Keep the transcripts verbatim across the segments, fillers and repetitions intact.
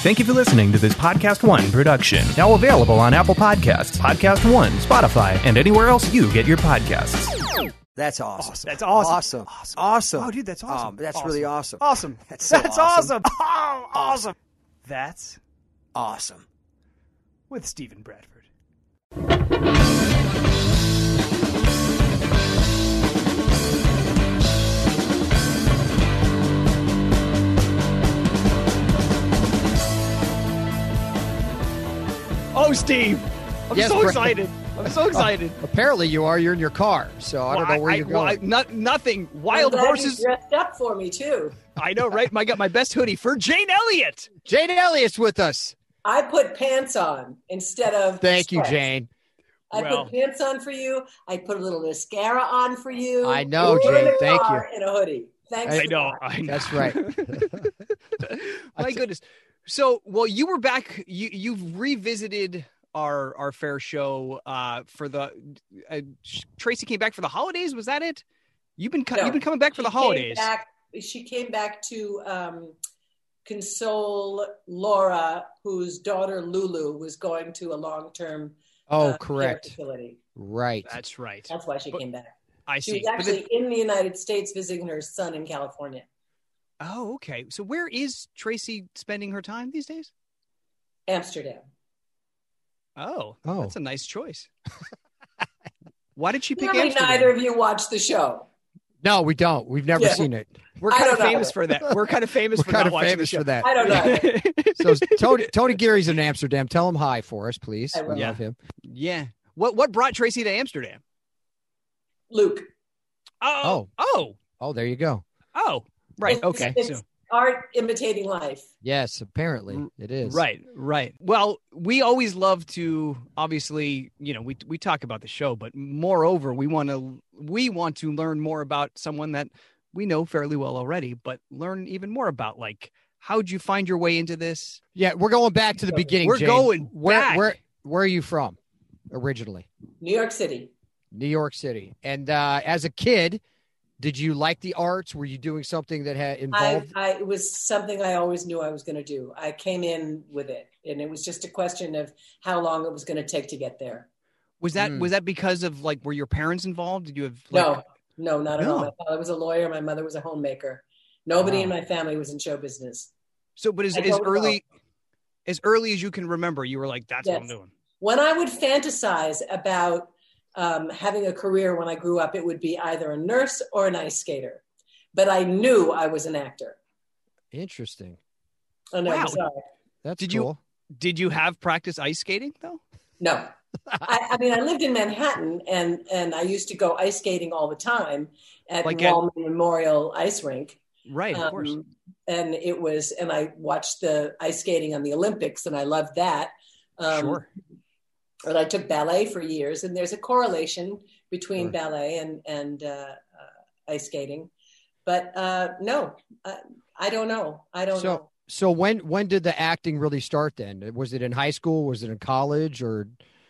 Thank you for listening to this Podcast One production. Now available on Apple Podcasts, Podcast One, Spotify, and anywhere else you get your podcasts. That's awesome. awesome. That's awesome. Awesome. Awesome. Awesome. Oh, dude, that's awesome. Um, that's awesome. really awesome. Awesome. That's so That's awesome. awesome. Oh, awesome. That's Awesome. with Stephen Bradford. Oh, Steve. I'm Yes, so Brad. excited. I'm so excited. Apparently you are. You're in your car, so I don't know where I, you're I, going. I, not, nothing. I'm Wild glad horses. You dressed up for me too. I know, right? I got my best hoodie for Jane Elliott. Jane Elliott's with us. I put pants on instead of. Thank you, sweats. Jane. I Well. put pants on for you. I put a little mascara on for you. I know, We're in Jane. the Thank car In a hoodie. Thanks. I a know. lot. I know. That's right. My goodness. So, well, you were back. You you've revisited our our fair show uh, for the uh, Tracy came back for the holidays. Was that it? You've been co- No. you've been coming back for She the holidays. Came back, she came back to um, console Laura, whose daughter Lulu was going to a long term. Oh, uh, correct. care facility. Right. That's right. That's why she But- came back. I She see. was But actually then- in the United States visiting her son in California. oh, okay. So where is Tracy spending her time these days? Amsterdam. Oh, Oh. that's a nice choice. Why did she pick Clearly Amsterdam? neither of you watched the show. No, we don't. We've never Yeah. seen it. We're I kind of don't know. famous for that. We're kind of famous We're for kind not of watching famous the show. for that. I don't know. So Tony, Tony Geary's in Amsterdam. Tell him hi for us, please. I will. We love him. Yeah. What what brought Tracy to Amsterdam? Luke. Oh. Oh. Oh, there you go. Oh. Right. It's- Okay. It's So art imitating life. Yes, apparently it is. right. Right. Well, we always love to obviously, you know, we we talk about the show, but moreover, we want to we want to learn more about someone that we know fairly well already, but learn even more about, like, how'd you find your way into this? Yeah, we're going back to the beginning. We're Jane. going where, back. Where Where are you from originally? New York City. New York City. And uh, as a kid, did you like the arts? Were you doing something that had I, involved? I, it was something I always knew I was going to do. I came in with it, and it was just a question of how long it was going to take to get there. Was that Mm. was that because of, like, were your parents involved? Did you have like, No, no, not at all. No. My father was a lawyer. My mother was a homemaker. Nobody Wow. in my family was in show business. So, but as, I as don't early as early as you can remember, you were like, "That's what I'm Yes. doing." When I would fantasize about um, having a career when I grew up, it would be either a nurse or an ice skater. But I knew I was an actor. Interesting. And I Wow. was, uh, That's Did you- cool. Did you have practice ice skating though? No. I, I mean, I lived in Manhattan, and, and I used to go ice skating all the time at Like at- Wallman Memorial Ice Rink. Right, of course. Um, and it was, and I watched the ice skating on the Olympics, and I loved that. Um, Sure. And I took ballet for years, and there's a correlation between Sure. ballet and and uh, uh, ice skating. But uh, no, I, I don't know. I don't So- know. So when when did the acting really start then? Was it in high school? Was it in college? Or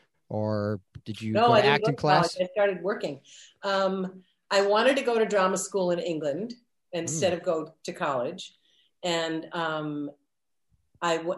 or did you No, go I to didn't acting go to college. class? I started working. Um, I wanted to go to drama school in England instead Mm. of go to college, and um, I w-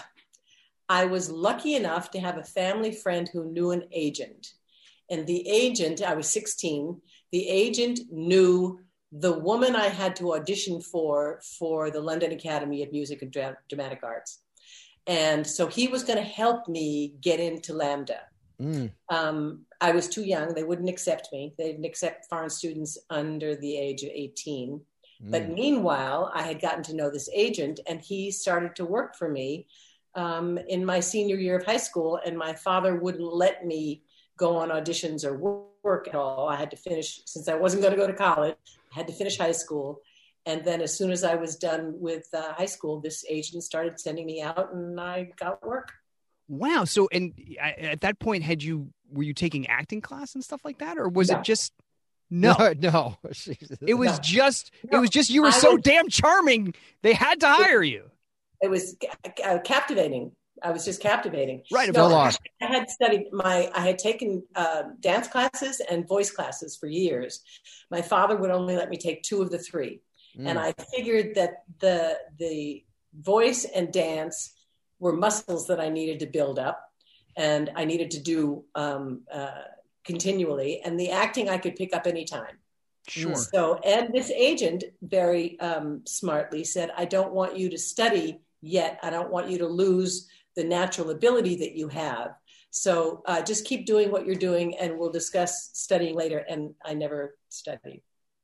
I was lucky enough to have a family friend who knew an agent, and the agent. I was sixteen. The agent knew the woman I had to audition for for the London Academy of Music and Dra- Dramatic Arts, and so he was going to help me get into LAMDA. Mm. Um, I was too young. They wouldn't accept me. They didn't accept foreign students under the age of eighteen. But Mm. meanwhile, I had gotten to know this agent, and he started to work for me um, in my senior year of high school. And my father wouldn't let me go on auditions or work at all. I had to finish, since I wasn't going to go to college, I had to finish high school. And then as soon as I was done with uh, high school, this agent started sending me out, and I got work. Wow. So, and I- at that point, had you were you taking acting class and stuff like that, or was No. it just no? no. It was No. just it No. was just you were I so was- damn charming. They had to hire you. It was ca- uh, captivating. I was just captivating. Right. Of No, Go on. course. I had studied my, I had taken uh, dance classes and voice classes for years. My father would only let me take two of the three. Mm. And I figured that the, the voice and dance were muscles that I needed to build up and I needed to do um, uh, continually. And the acting I could pick up anytime. Sure. So, and this agent very um, smartly said, I don't want you to study yet. I don't want you to lose the natural ability that you have. So uh, just keep doing what you're doing and we'll discuss studying later. And I never studied.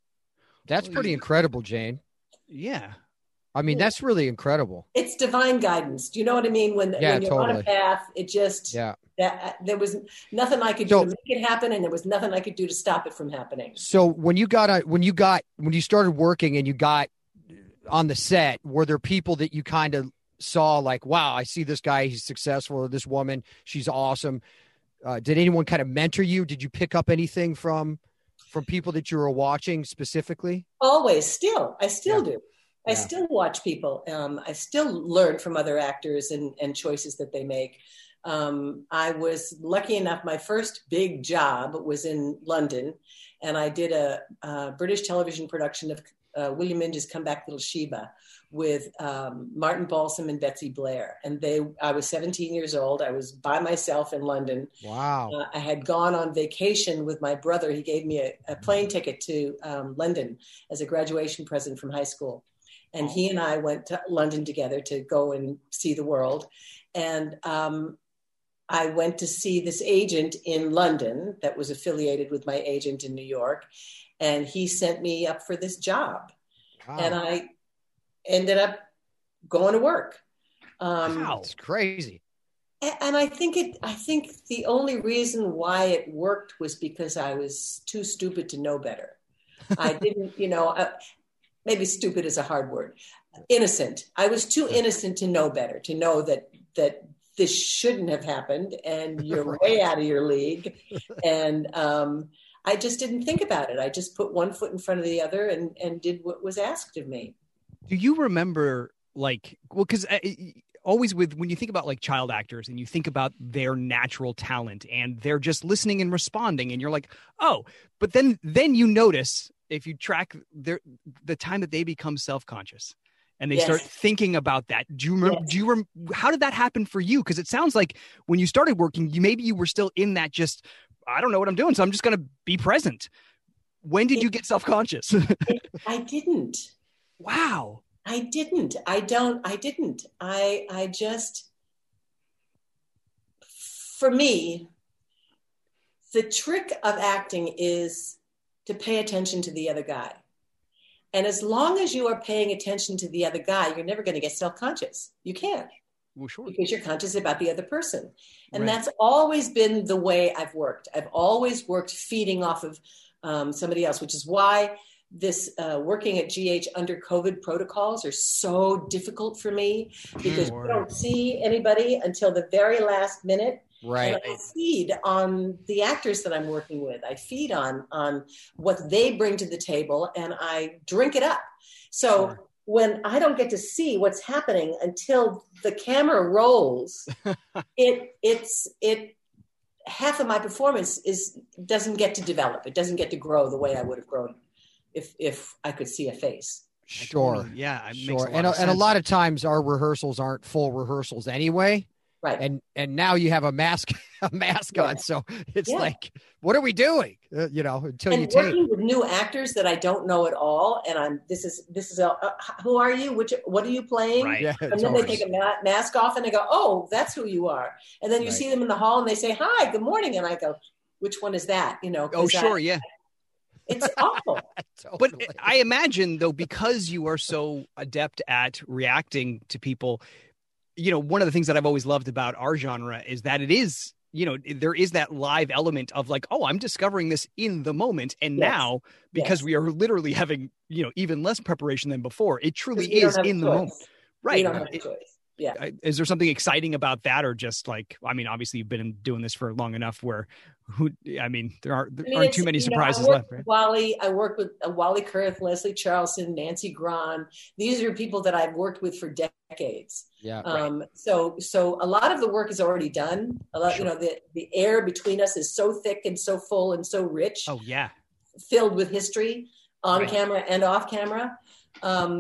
That's pretty incredible, Jane. Yeah. I mean, that's really incredible. It's divine guidance. Do you know what I mean? When, yeah, when you're totally. on a path, it just, yeah. that, there was nothing I could do So, to make it happen. And there was nothing I could do to stop it from happening. So when you got, a, when you got, when you started working and you got on the set, were there people that you kind of saw like, wow, I see this guy, he's successful, or this woman, she's awesome. Uh, did anyone kind of mentor you? Did you pick up anything from, from people that you were watching specifically? Always, still, I still Yeah. do. I Yeah. still watch people. Um, I still learn from other actors and, and choices that they make. Um, I was lucky enough, my first big job was in London, and I did a, a British television production of uh, William Minge's Come Back Little Sheba with um, Martin Balsam and Betsy Blair. And they, I was seventeen years old. I was by myself in London. Wow. Uh, I had gone on vacation with my brother. He gave me a, a plane ticket to um, London as a graduation present from high school. And he and I went to London together to go and see the world. And um, I went to see this agent in London that was affiliated with my agent in New York. And he sent me up for this job. Wow. And I ended up going to work. Um, Wow. It's crazy. and, and I think it, I think the only reason why it worked was because I was too stupid to know better. I didn't, you know, uh, maybe stupid is a hard word. Innocent. I was too innocent to know better, to know that, that this shouldn't have happened and you're Right. way out of your league. And um, I just didn't think about it. I just put one foot in front of the other and, and did what was asked of me. Do you remember, like, well, because uh, always with when you think about like child actors and you think about their natural talent and they're just listening and responding, and you're like, oh, but then then you notice if you track their the time that they become self-conscious and they Yes. start thinking about that. Do you remember? Yes. Do you rem- how did that happen for you? Because it sounds like when you started working, you maybe you were still in that just I don't know what I'm doing, so I'm just going to be present. When did you get self-conscious? I didn't. Wow. I didn't. I don't. I didn't. I. I just. For me, the trick of acting is to pay attention to the other guy, and as long as you are paying attention to the other guy, you're never going to get self-conscious. You can't, Well, sure. because you're conscious about the other person, and Right. that's always been the way I've worked. I've always worked feeding off of um, somebody else, which is why this uh, working at G H under COVID protocols are so difficult for me, because Sure. you don't see anybody until the very last minute. Right. And I feed on the actors that I'm working with. I feed on on what they bring to the table, and I drink it up. So Sure. when I don't get to see what's happening until the camera rolls, it it's it half of my performance is doesn't get to develop. It doesn't get to grow the way I would have grown if if I could see a face. Sure. Totally- yeah. It makes Sure. a lot And, of a, and a sense. lot of times our rehearsals aren't full rehearsals anyway. Right. And, and now you have a mask, a mask on. Yeah. So it's Yeah. like, what are we doing? Uh, you know, until you and tape. working with new actors that I don't know at all, and I'm this is this is a uh, who are you? Which what are you playing? Right. Yeah. And then they take a ma- mask off and they go, oh, that's who you are. And then you Right. see them in the hall and they say, hi, good morning. And I go, which one is that? You know, Oh, 'cause I- sure. Yeah. it's awful. But Totally. I imagine, though, because you are so adept at reacting to people, you know, one of the things that I've always loved about our genre is that it is, you know, there is that live element of like, oh, I'm discovering this in the moment. And Yes. now, because Yes. we are literally having, you know, even less preparation than before, it truly 'Cause we don't is have a in the choice. moment. We Right. don't have a It- choice. Yeah. I- Is there something exciting about that, or just like, I mean, obviously you've been doing this for long enough where, who, I mean, there aren't, there I mean, aren't it's- too many you know, surprises I work left, with right? Wally, I work with uh, Wally Kurth, Leslie Charleston, Nancy Grahn. These are people that I've worked with for decades. Yeah. Um, so, so a lot of the work is already done. A lot, Sure. you know, the the air between us is so thick and so full and so rich, Oh, yeah. filled with history on Right. camera and off camera. Um,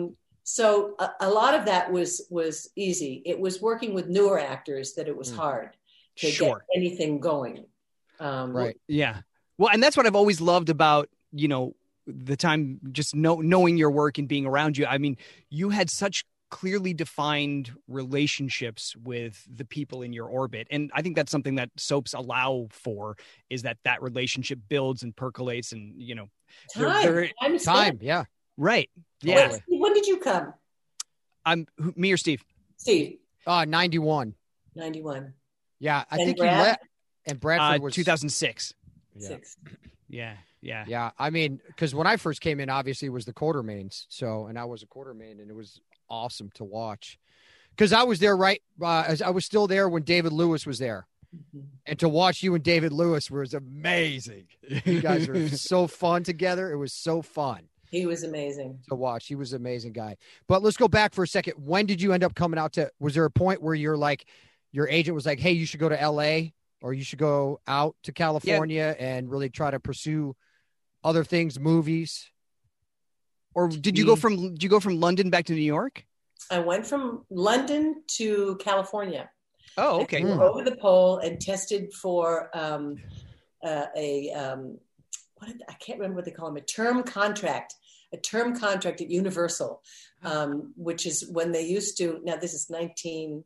So a, a lot of that was was easy. It was working with newer actors that it was Mm. hard to Sure. get anything going. Um, Right. Yeah. Well, and that's what I've always loved about, you know, the time just know, knowing your work and being around you. I mean, you had such clearly defined relationships with the people in your orbit. And I think that's something that soaps allow for, is that that relationship builds and percolates and, you know, they're- Time, they're- time, is Time. spent. Yeah. right. Wait, Yeah. Steve, when did you come, I'm who- me or Steve. Steve? Uh, ninety-one. ninety-one. Yeah. I And think Brad? you left. And Bradford Uh, was two thousand six. Yeah. Six. Yeah. Yeah. Yeah, I mean, because when I first came in, obviously it was the Quartermains. So, and I was a Quartermain, and it was awesome to watch. Because I was there right, uh, as I was still there when David Lewis was there, Mhm. and to watch you and David Lewis was amazing. You guys were so fun together. It was so fun He was amazing. to watch. He was an amazing guy. But let's go back for a second. When did you end up coming out to? Was there a point where you're like, your agent was like, "Hey, you should go to L A or you should go out to California and really try to pursue other things, movies?" Or did you go from did you go from London back to New York? I went from London to California. Oh, I okay. flew Mm. over the pole and tested for um, uh, a um, what did, I can't remember what they call them, a term contract, a term contract at Universal, um, which is when they used to. Now this is nineteen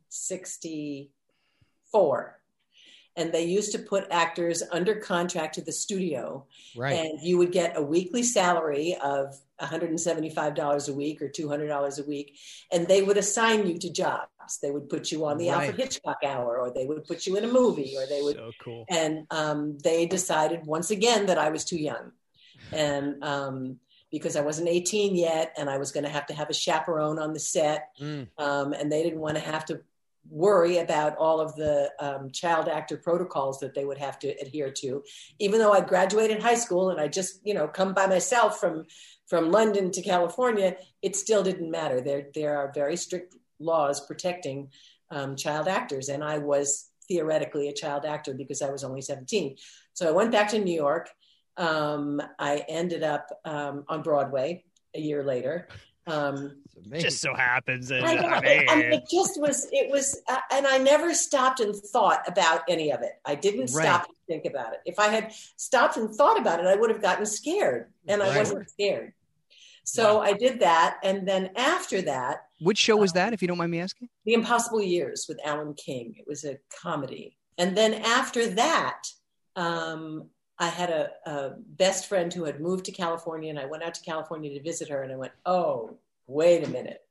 sixty-four, and they used to put actors under contract to the studio, Right. and you would get a weekly salary of one hundred seventy-five dollars a week or two hundred dollars a week, and they would assign you to jobs. They would put you on the Right. Alfred Hitchcock Hour, or they would put you in a movie, or they would. So cool. And um, they decided once again that I was too young, and um, because I wasn't eighteen yet, and I was going to have to have a chaperone on the set, Mm. um, and they didn't want to have to worry about all of the um, child actor protocols that they would have to adhere to. Even though I graduated high school and I just, you know, come by myself from from London to California, it still didn't matter. There there are very strict laws protecting um, child actors, and I was theoretically a child actor because I was only seventeen. So I went back to New York. Um, I ended up um, on Broadway a year later. Um, It's amazing. Just so happens that I know, I it, I mean, mean, it just was, it was, uh, and I never stopped and thought about any of it. I didn't Right. stop to think about it. If I had stopped and thought about it, I would have gotten scared, and I Right. wasn't scared. So Wow. I did that. And then after that, which show was that, if you don't mind me asking? The Impossible Years with Alan King. It was a comedy. And then after that, um, I had a, a best friend who had moved to California, and I went out to California to visit her, and I went, oh, wait a minute.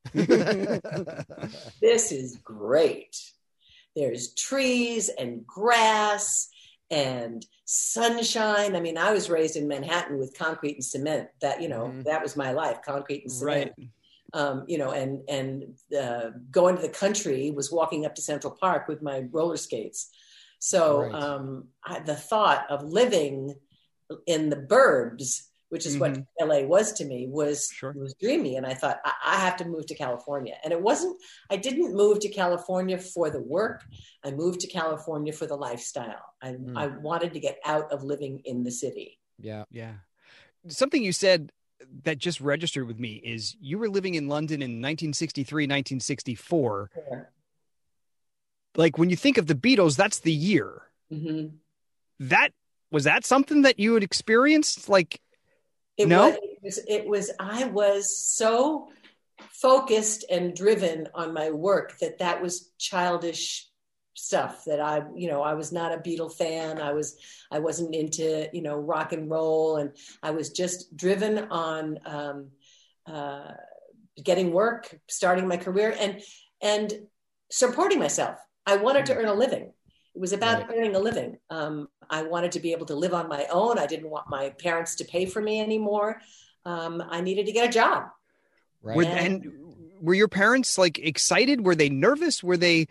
This is great. There's trees and grass and sunshine. I mean, I was raised in Manhattan with concrete and cement. That, you know, Mhm. that was my life, concrete and cement. Right. Um, you know, and and uh, going to the country was walking up to Central Park with my roller skates. So Right. um, I, the thought of living in the burbs, which is what Mhm. L A was to me, was Sure. was dreamy. And I thought, I, I have to move to California. And it wasn't, I didn't move to California for the work. I moved to California for the lifestyle. I, Mm. I wanted to get out of living in the city. Yeah. Yeah. Something you said that just registered with me is you were living in London in nineteen sixty-three, nineteen sixty-four. Like when you think of the Beatles, that's the year. Mm-hmm. That was that something that you had experienced? Like, It No? was, it was, it was, I was so focused and driven on my work that that was childish stuff that I, you know, I was not a Beatle fan. I was, I wasn't into, you know, rock and roll. And I was just driven on um, uh, getting work, starting my career and, and supporting myself. I wanted to earn a living. It was about Right. earning a living. Um, I wanted to be able to live on my own. I didn't want my parents to pay for me anymore. Um, I needed to get a job. Right. were, Yeah. and were your parents like excited? Were they nervous? Were they?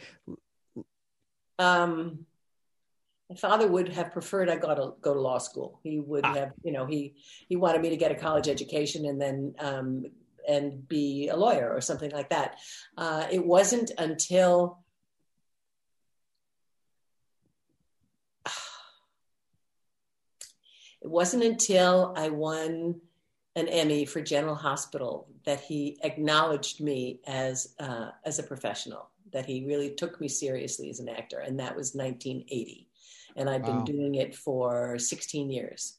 Um, my father would have preferred I go to go to law school. He would Ah. have, you know, he he wanted me to get a college education and then um, and be a lawyer or something like that. Uh, it wasn't until it wasn't until I won an Emmy for General Hospital that he acknowledged me as uh, as a professional, that he really took me seriously as an actor. And that was nineteen eighty. And I've Wow. been doing it for sixteen years.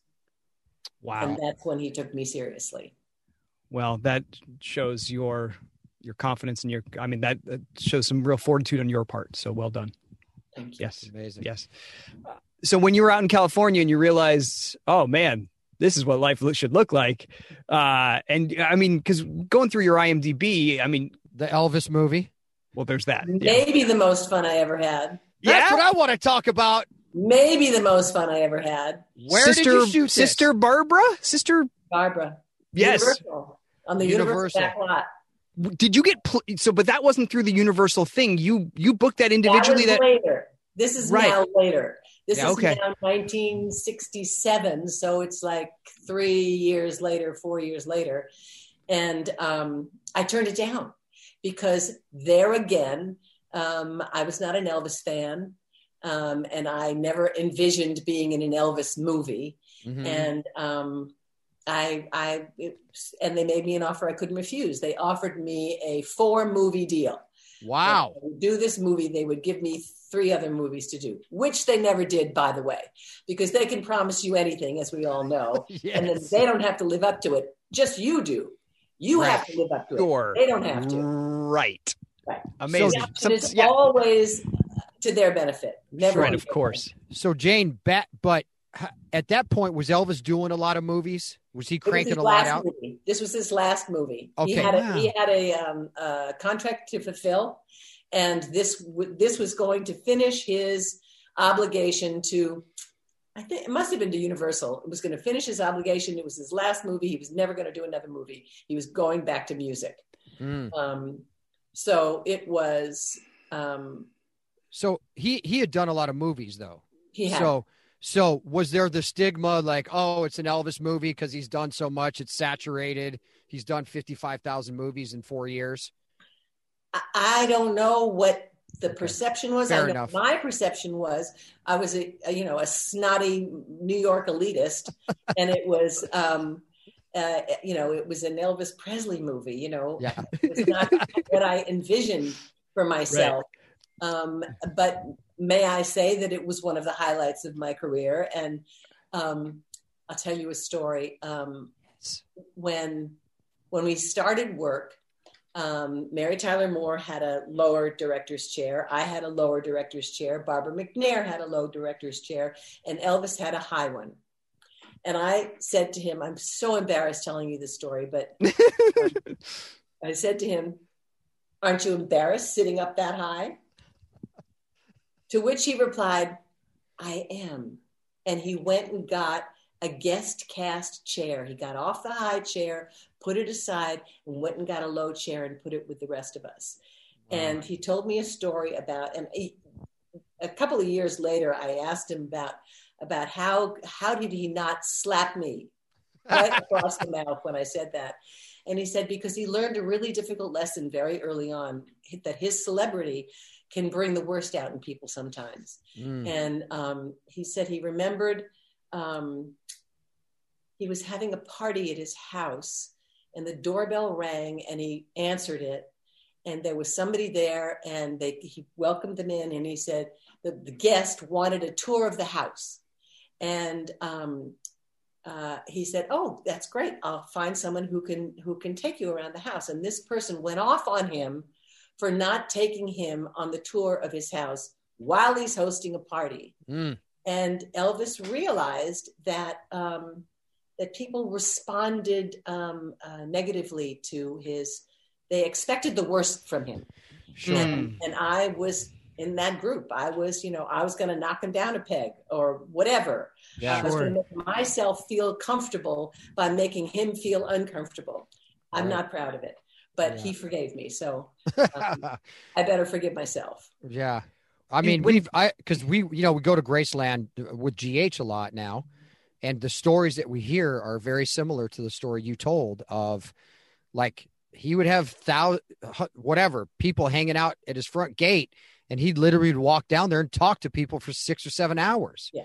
Wow. And that's when he took me seriously. Well, that shows your your confidence and your, I mean, that, that shows some real fortitude on your part. So well done. Thank you. Yes. Amazing. Yes. Uh, so when you were out in California and you realized, oh man, this is what life lo- should look like. Uh, and I mean, because going through your IMDb, I mean, The Elvis movie. well, there's that. Yeah. Maybe the most fun I ever had. That's Yeah? what I want to talk about. Maybe the most fun I ever had. Where Sister, did you shoot this? Sister Barbara? Sister, Barbara. yes. Universal, on the Universal. Universal back lot. Did you get, pl- so, but that wasn't through the Universal thing. You, you booked that individually. That That, was later. This is Right. now later. This Yeah, is okay. now nineteen sixty-seven. So it's like three years later, four years later. And um, I turned it down because there again, um, I was not an Elvis fan. Um, and I never envisioned being in an Elvis movie. Mhm. And um, I, I, it, and they made me an offer I couldn't refuse. They offered me a four movie deal. Wow. If I would do this movie, they would give me three other movies to do, which they never did, by the way, because they can promise you anything, as we all know, and then Yes. they don't have to live up to it. Just you do. You Right. have to live up to Sure. it. They don't have to. right. Right. Amazing. The option Some- is yeah. always to their benefit. Never. Right, to of their course. So Jane, bat, but h- at that point, was Elvis doing a lot of movies? Was he benefit. It was cranking his a lot last out? movie. This was his last movie. He Okay. had a, Wow. he had a, um, a contract to fulfill, and this w- this was going to finish his obligation to. I think it must have been to Universal. It was going to finish his obligation. It was his last movie. He was never going to do another movie. He was going back to music. Mm. Um, so it was. Um, So he he had done a lot of movies though. he had. So so was there the stigma like, oh, it's an Elvis movie because he's done so much, it's saturated. He's done fifty-five thousand movies in four years. I, I don't know what the perception was. Fair I know enough. my perception was I was a, a you know a snotty New York elitist, and it was um, uh, you know it was an Elvis Presley movie. You know, Yeah. it was not what I envisioned for myself. Um, but may I say that it was one of the highlights of my career. And um, I'll tell you a story. Um, when when we started work, um, Mary Tyler Moore had a lower director's chair. I had a lower director's chair. Barbara McNair had a low director's chair, and Elvis had a high one. And I said to him, I'm so embarrassed telling you this story, but um, I said to him, aren't you embarrassed sitting up that high? To which he replied, I am. And he went and got a guest cast chair. He got off the high chair, put it aside, and went and got a low chair and put it with the rest of us. Wow. And he told me a story about, and he, a couple of years later, I asked him about, about how, how did he not slap me right across the mouth when I said that? And he said, because he learned a really difficult lesson very early on, that his celebrity can bring the worst out in people sometimes. Mm. And um, he said he remembered um, he was having a party at his house and the doorbell rang and he answered it. And there was somebody there and they, he welcomed them in and he said the, the guest wanted a tour of the house. And um, uh, he said, oh, that's great. I'll find someone who can, who can take you around the house. And this person went off on him for not taking him on the tour of his house while he's hosting a party. Mm. And Elvis realized that um, that people responded um, uh, negatively to his, they expected the worst from him. Sure. And, and I was in that group. I was, you know, I was going to knock him down a peg or whatever. Yeah, I was sure. going to make myself feel comfortable by making him feel uncomfortable. I'm right. not proud of it. But yeah. he forgave me, so um, I better forgive myself. Yeah, I mean, we've I because we you know we go to Graceland with G H a lot now, and the stories that we hear are very similar to the story you told of, like he would have thousand whatever people hanging out at his front gate, and he'd literally walk down there and talk to people for six or seven hours. Yeah,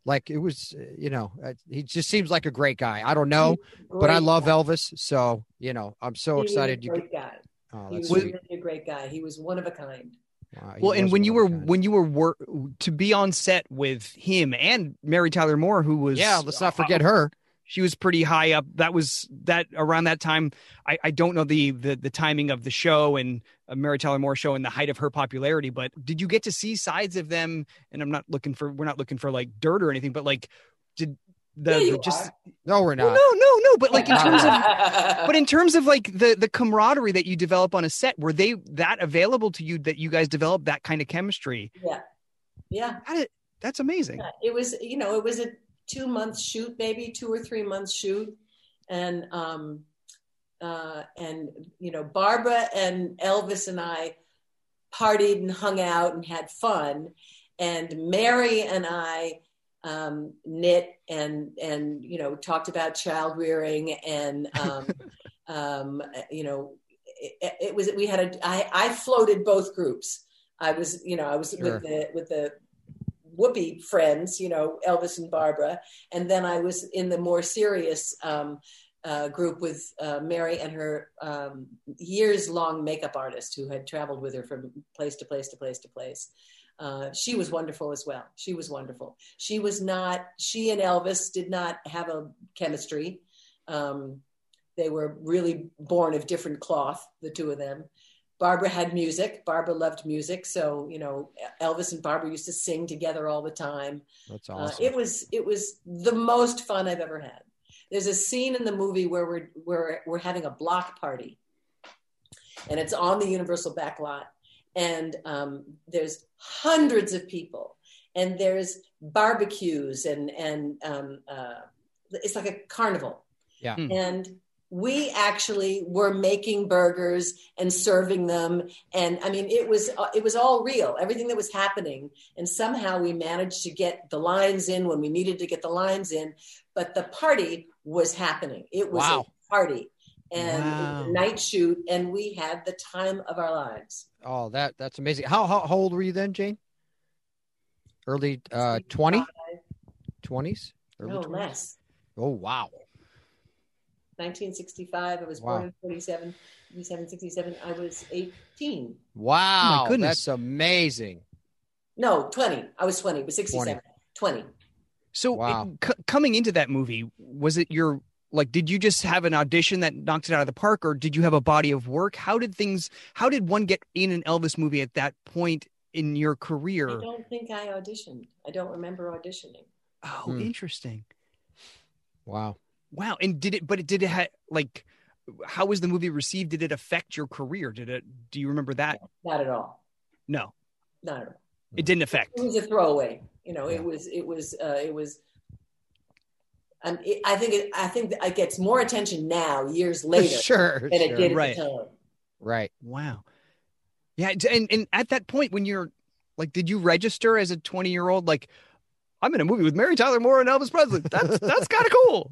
Like it was, uh, you know, uh, he just seems like a great guy. I don't know, Great but I love guy. Elvis. So, you know, I'm so He was excited. a You great guy. Oh, He that's was sweet. really a great guy. He was one of a kind. Wow, he Well, and was when one you of were a kind. when you were work to be on set with him and Mary Tyler Moore, who was Yeah, let's not forget uh, her. She was pretty high up. That was that around that time. I, I don't know the, the the timing of the show and uh, Mary Tyler Moore show and the height of her popularity, but did you get to see sides of them? And I'm not looking for we're not looking for like dirt or anything, but like did the, Yeah, you the just are. No, we're well, not. no no no, but like in terms of of but in terms of like the the camaraderie that you develop on a set, were they that available to you that you guys developed that kind of chemistry? yeah, yeah. That, that's amazing. Yeah, it was, you know, it was a two month shoot, maybe two or three months shoot. And, um, uh, and, you know, Barbara and Elvis and I partied and hung out and had fun. And Mary and I, um, knit and, and, you know, talked about child rearing and, um, um, you know, it, it was, we had a, I, I floated both groups. I was, you know, I was Sure. with the, with the, Whoopi friends, you know, Elvis and Barbara. And then I was in the more serious um, uh, group with uh, Mary and her um, years long makeup artist who had traveled with her from place to place to place to place. Uh, she was wonderful as well. She was wonderful. She was not, she and Elvis did not have a chemistry. Um, they were really born of different cloth, the two of them. Barbara had music. Barbara loved music. So, you know, Elvis and Barbara used to sing together all the time. That's Uh, awesome. it was, it was the most fun I've ever had. There's a scene in the movie where we're, where we're having a block party and it's on the Universal back lot. And um, there's hundreds of people and there's barbecues and, and um, uh, it's like a carnival. Yeah. Mm. And we actually were making burgers and serving them. And I mean, it was, it was all real, everything that was happening. And somehow we managed to get the lines in when we needed to get the lines in, but the party was happening. It was Wow. a party and Wow. it was a night shoot and we had the time of our lives. Oh, that that's amazing. How, how how old were you then, Jane? Early uh twenty? twenties? Early No, twenties? less. Oh, wow. nineteen sixty-five. I was Wow. born in forty-seven, fifty-seven, sixty-seven. I was eighteen. Wow. Oh, my goodness. That's amazing. No, twenty. I was twenty. It was sixty-seven. twenty. So Wow. it- c- coming into that movie, was it your like? Did you just have an audition that knocked it out of the park, or did you have a body of work? How did things? How did one get in an Elvis movie at that point in your I career? don't think I auditioned. I don't remember auditioning. Oh, Hmm. interesting. Wow. Wow. And did it? But it did it ha- like? How was the movie received? Did it affect your career? Did it? Do you remember that? Not at all. No, Not at all. it didn't affect. It was a throwaway. You know, Yeah. it was, it was, uh, it was, um, it, I think it, I think it gets more attention now, years later, Sure. than it sure. did at Right. the time. Right. Wow. Yeah, d- and and at that point when you're like, did you register as a twenty year old? Like, I'm in a movie with Mary Tyler Moore and Elvis Presley. That's that's kind of cool.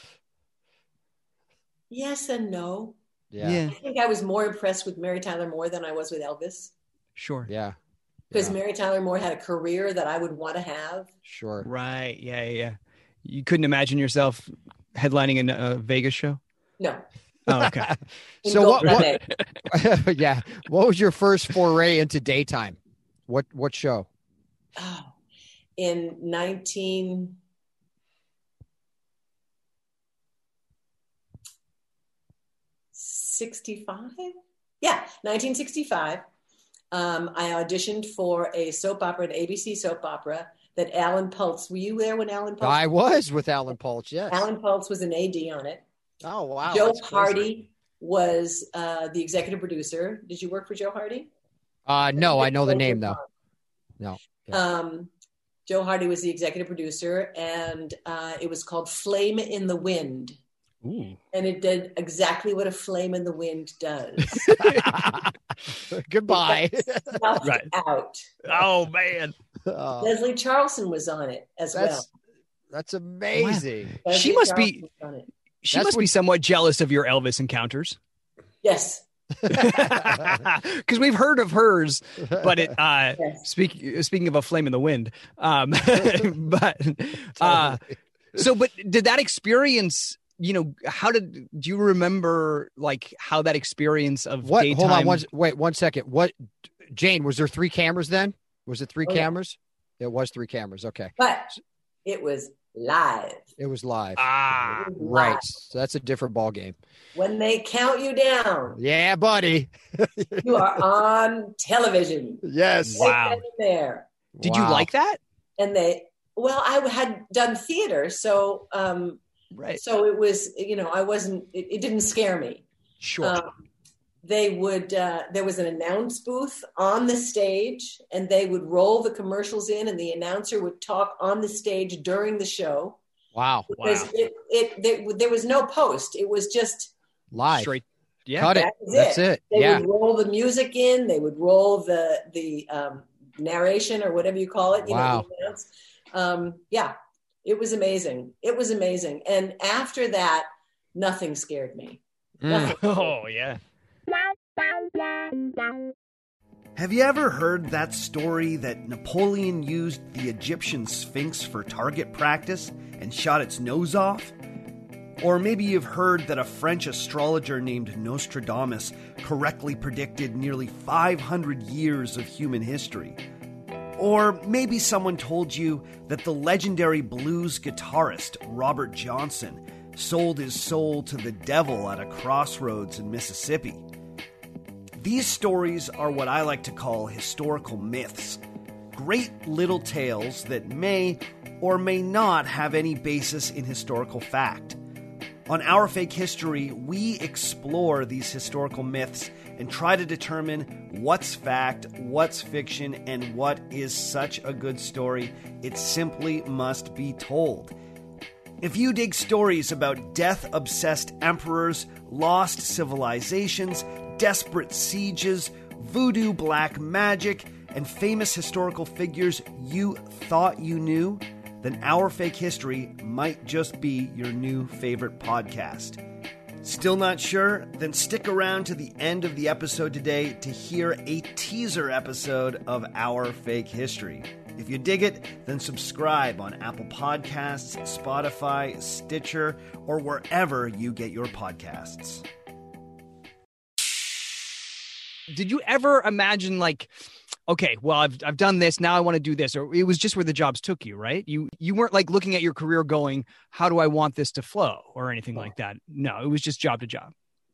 Yes and no. Yeah. Yeah, I think I was more impressed with Mary Tyler Moore than I was with Elvis sure. Yeah. because Yeah. Mary Tyler Moore had a career that I would want to have. Sure. Right. Yeah, yeah, yeah. You couldn't imagine yourself headlining in a Vegas show? No. Oh, okay. In So what, Gold what Rush. yeah. What was your first foray into daytime? What what show? Oh, in nineteen sixty-five? Yeah, nineteen sixty-five. Um, I auditioned for a soap opera, an A B C soap opera that Alan Pultz, were you there when Alan Pultz? I was with Alan Pulch, yes. Alan Pultz was an A D on it. Oh wow. Joe that's crazy. Hardy was uh, the executive producer. Did you work for Joe Hardy? Uh no, I know the name though. No. Yeah. Um, Joe Hardy was the executive producer, and uh, it was called Flame in the Wind. Ooh. And it did exactly what a flame in the wind does. Goodbye. Snuffed Right. out. Oh man. Oh, Leslie Charlson was on it as that's well. that's amazing. Leslie She must be- Charlson was on it. She That's must what- be somewhat jealous of your Elvis encounters. Yes, Because we've heard of hers, but it uh Yes. speak, speaking of a flame in the wind, um but uh so but did that experience, you know, how did do you remember like how that experience of What? daytime? Hold on. One, wait, one second. What, Jane? Was there three cameras then? Was it three Oh, yeah. cameras? It was three cameras. Okay, But it was live. it was live. Ah, It was right. live. So that's a different ball game. When they count you down, Yeah, buddy. you are on television. Yes. Wow. Right then and there. did Wow. you like that? And they, well, I had done theater, so um, Right. so it was, you know, I wasn't. It, it didn't scare me. Sure. Um, they would. Uh, there was an announce booth on the stage, and they would roll the commercials in, and the announcer would talk on the stage during the show. Wow. Because Wow. it, it there, there was no post. It was just Live. Straight. Yeah. Cut it. that was That's it. They Yeah. would roll the music in. They would roll the the um, narration or whatever you call it. You Wow. know, the announce. Um, yeah, it was amazing. It was amazing. And after that, nothing scared me. Mm. Nothing. Oh yeah. Have you ever heard that story that Napoleon used the Egyptian Sphinx for target practice and shot its nose off? Or maybe you've heard that a French astrologer named Nostradamus correctly predicted nearly five hundred years of human history. Or maybe someone told you that the legendary blues guitarist Robert Johnson sold his soul to the devil at a crossroads in Mississippi. These stories are what I like to call historical myths. Great little tales that may or may not have any basis in historical fact. On Our Fake History, we explore these historical myths and try to determine what's fact, what's fiction, and what is such a good story it simply must be told. If you dig stories about death-obsessed emperors, lost civilizations, desperate sieges, voodoo black magic, and famous historical figures you thought you knew, then Our Fake History might just be your new favorite podcast. Still not sure? Then stick around to the end of the episode today to hear a teaser episode of Our Fake History. If you dig it, then subscribe on Apple Podcasts, Spotify, Stitcher, or wherever you get your podcasts. Did you ever imagine like, okay, well, I've I've done this, now I want to do this, or it was just where the jobs took you, right? You you weren't like looking at your career going, how do I want this to flow or anything like that? No, it was just job to job.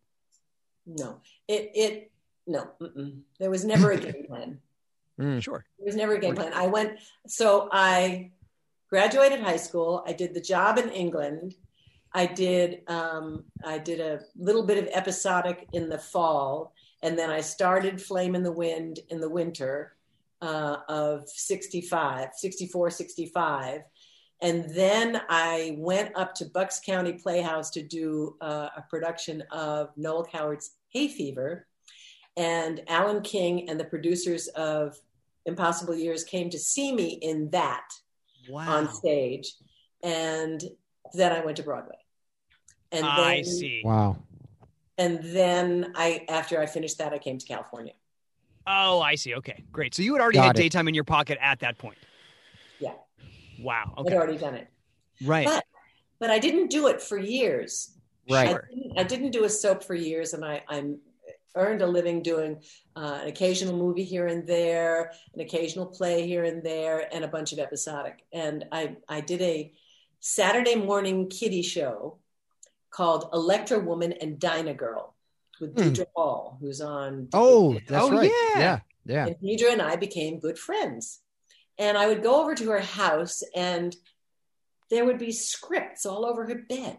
No, it it no. Mm-mm. There was never a game plan. Mm. Sure. There was never a game plan. I went. So I graduated high school. I did the job in England. I did. Um, I did a little bit of episodic in the fall. And then I started Flame in the Wind in the winter uh, of sixty-five, sixty-four, sixty-five. And then I went up to Bucks County Playhouse to do uh, a production of Noel Coward's Hay Fever. And Alan King and the producers of Impossible Years came to see me in that Wow. on stage. And then I went to Broadway. And I then, see. Wow. And then I, after I finished that, I came to California. Oh, I see. Okay, great. So you had already Got had it. daytime in your pocket at that point. Yeah. Wow. I'd Okay. already done it. Right. But, but I didn't do it for years. Right. I Sure. didn't, I didn't do a soap for years, and I I'm earned a living doing uh, an occasional movie here and there, an occasional play here and there, and a bunch of episodic. And I, I did a Saturday morning kiddie show called Electra Woman and Dinah Girl with Hmm. Deidre Hall, who's on. Oh, that's Oh, right. yeah. Yeah. Yeah. And Deidre and I became good friends. And I would go over to her house, and there would be scripts all over her bed.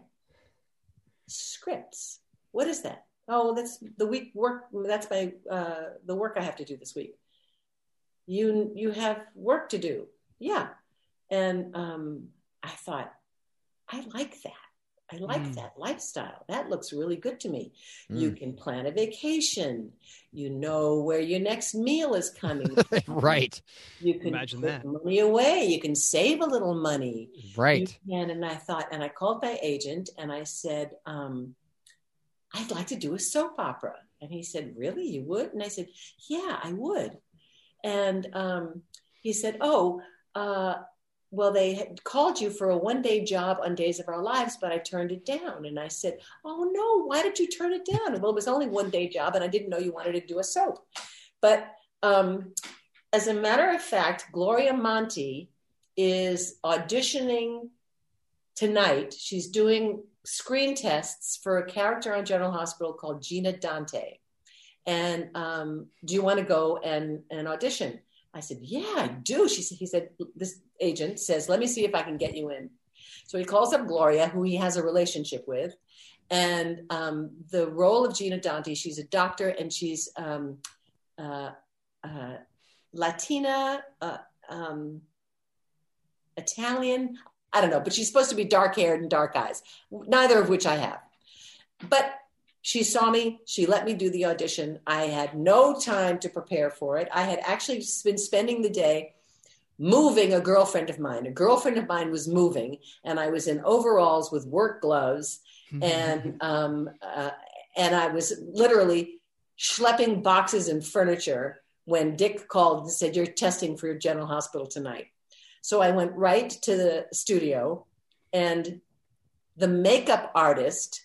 Scripts. What is that? Oh, that's the week work. That's my uh, the work I have to do this week. You you have work to do. Yeah. And um, I thought, I like that. I like Mm. that lifestyle. That looks really good to me. You can plan a vacation. You know where your next meal is coming from. Right. You can Imagine put that. money away. You can save a little money. Right. You can. And I thought, and I called my agent and I said, um, I'd like to do a soap opera. And he said, really, you would? And I said, yeah, I would. And um, he said, oh, uh, well, they had called you for a one-day job on Days of Our Lives, but I turned it down. And I said, oh, no, why did you turn it down? And, well, it was only one-day job, and I didn't know you wanted to do a soap. But um, as a matter of fact, Gloria Monty is auditioning tonight. She's doing screen tests for a character on General Hospital called Gina Dante. And um, do you want to go and, and audition? I said, yeah, I do. She said, he said, this agent says, let me see if I can get you in. So he calls up Gloria, who he has a relationship with. And um, the role of Gina Dante, she's a doctor, and she's um, uh, uh, Latina, uh, um, Italian, I don't know, but she's supposed to be dark-haired and dark eyes, neither of which I have. But she saw me. She let me do the audition. I had no time to prepare for it. I had actually been spending the day moving a girlfriend of mine. A girlfriend of mine was moving, and I was in overalls with work gloves, and um, uh, and I was literally schlepping boxes and furniture when Dick called and said, you're testing for your General Hospital tonight. So I went right to the studio, and the makeup artist,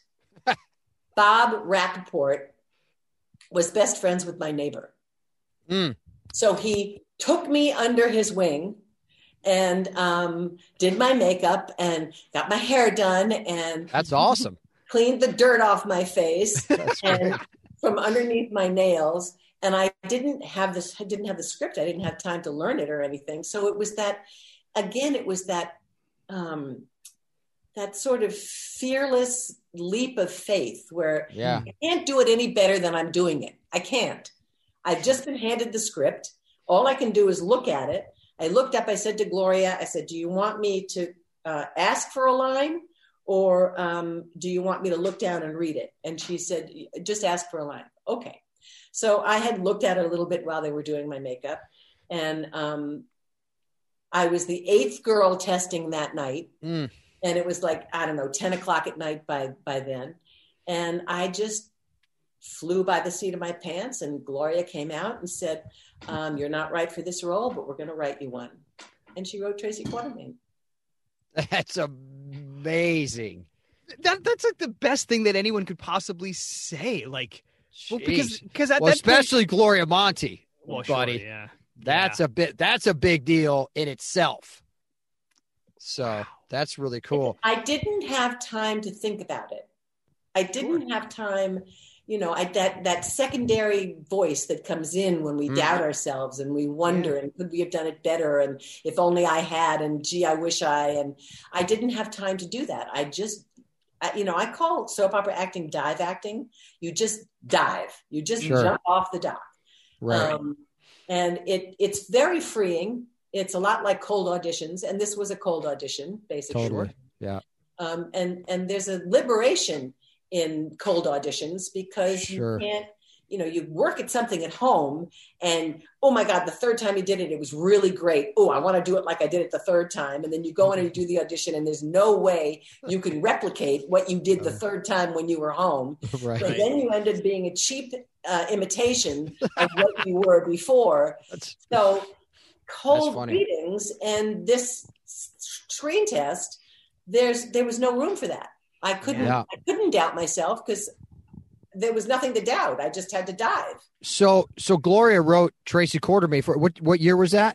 Bob Rappaport, was best friends with my neighbor. Mm. So he took me under his wing and um, did my makeup and got my hair done and That's awesome. cleaned the dirt off my face and from underneath my nails. And I didn't have this, I didn't have the script. I didn't have time to learn it or anything. So it was that, again, it was that, um, that sort of fearless leap of faith where yeah. I can't do it any better than I'm doing it. I can't. I've just been handed the script. All I can do is look at it. I looked up, I said to Gloria, I said, do you want me to uh, ask for a line or um, do you want me to look down and read it? And she said, just ask for a line. Okay. So I had looked at it a little bit while they were doing my makeup, and um, I was the eighth girl testing that night. Mm. And it was like, I don't know, ten o'clock at night by, by then. And I just flew by the seat of my pants, and Gloria came out and said, um, you're not right for this role, but we're going to write you one. And she wrote Tracy Quartermain. That's amazing. That that's like the best thing that anyone could possibly say. Like, well, because because at well, that especially point, Gloria Monty, well, buddy. sure, yeah, That's yeah. a bit. That's a big deal in itself. So wow. That's really cool. I didn't have time to think about it. I didn't sure. have time. You know, I, that that secondary voice that comes in when we mm. doubt ourselves and we wonder, yeah. and could we have done it better? And if only I had, and gee, I wish I, and I didn't have time to do that. I just, I, you know, I call soap opera acting dive acting. You just dive. You just sure. jump off the dock. Right. Um, and it it's very freeing. It's a lot like cold auditions. And this was a cold audition, basically. Totally. Yeah. Um, and, and there's a liberation in cold auditions because sure. you can't, you know, you work at something at home and, oh my God, the third time you did it, it was really great. Oh, I want to do it like I did it the third time. And then you go in and you do the audition and there's no way you can replicate what you did the third time when you were home. Right. So then you end up being a cheap uh, imitation of what you were before. That's, so cold readings and this screen test, there's, there was no room for that. I couldn't, yeah. I couldn't doubt myself because there was nothing to doubt. I just had to dive. So, so Gloria wrote Tracy Quartermain for what? What year was that?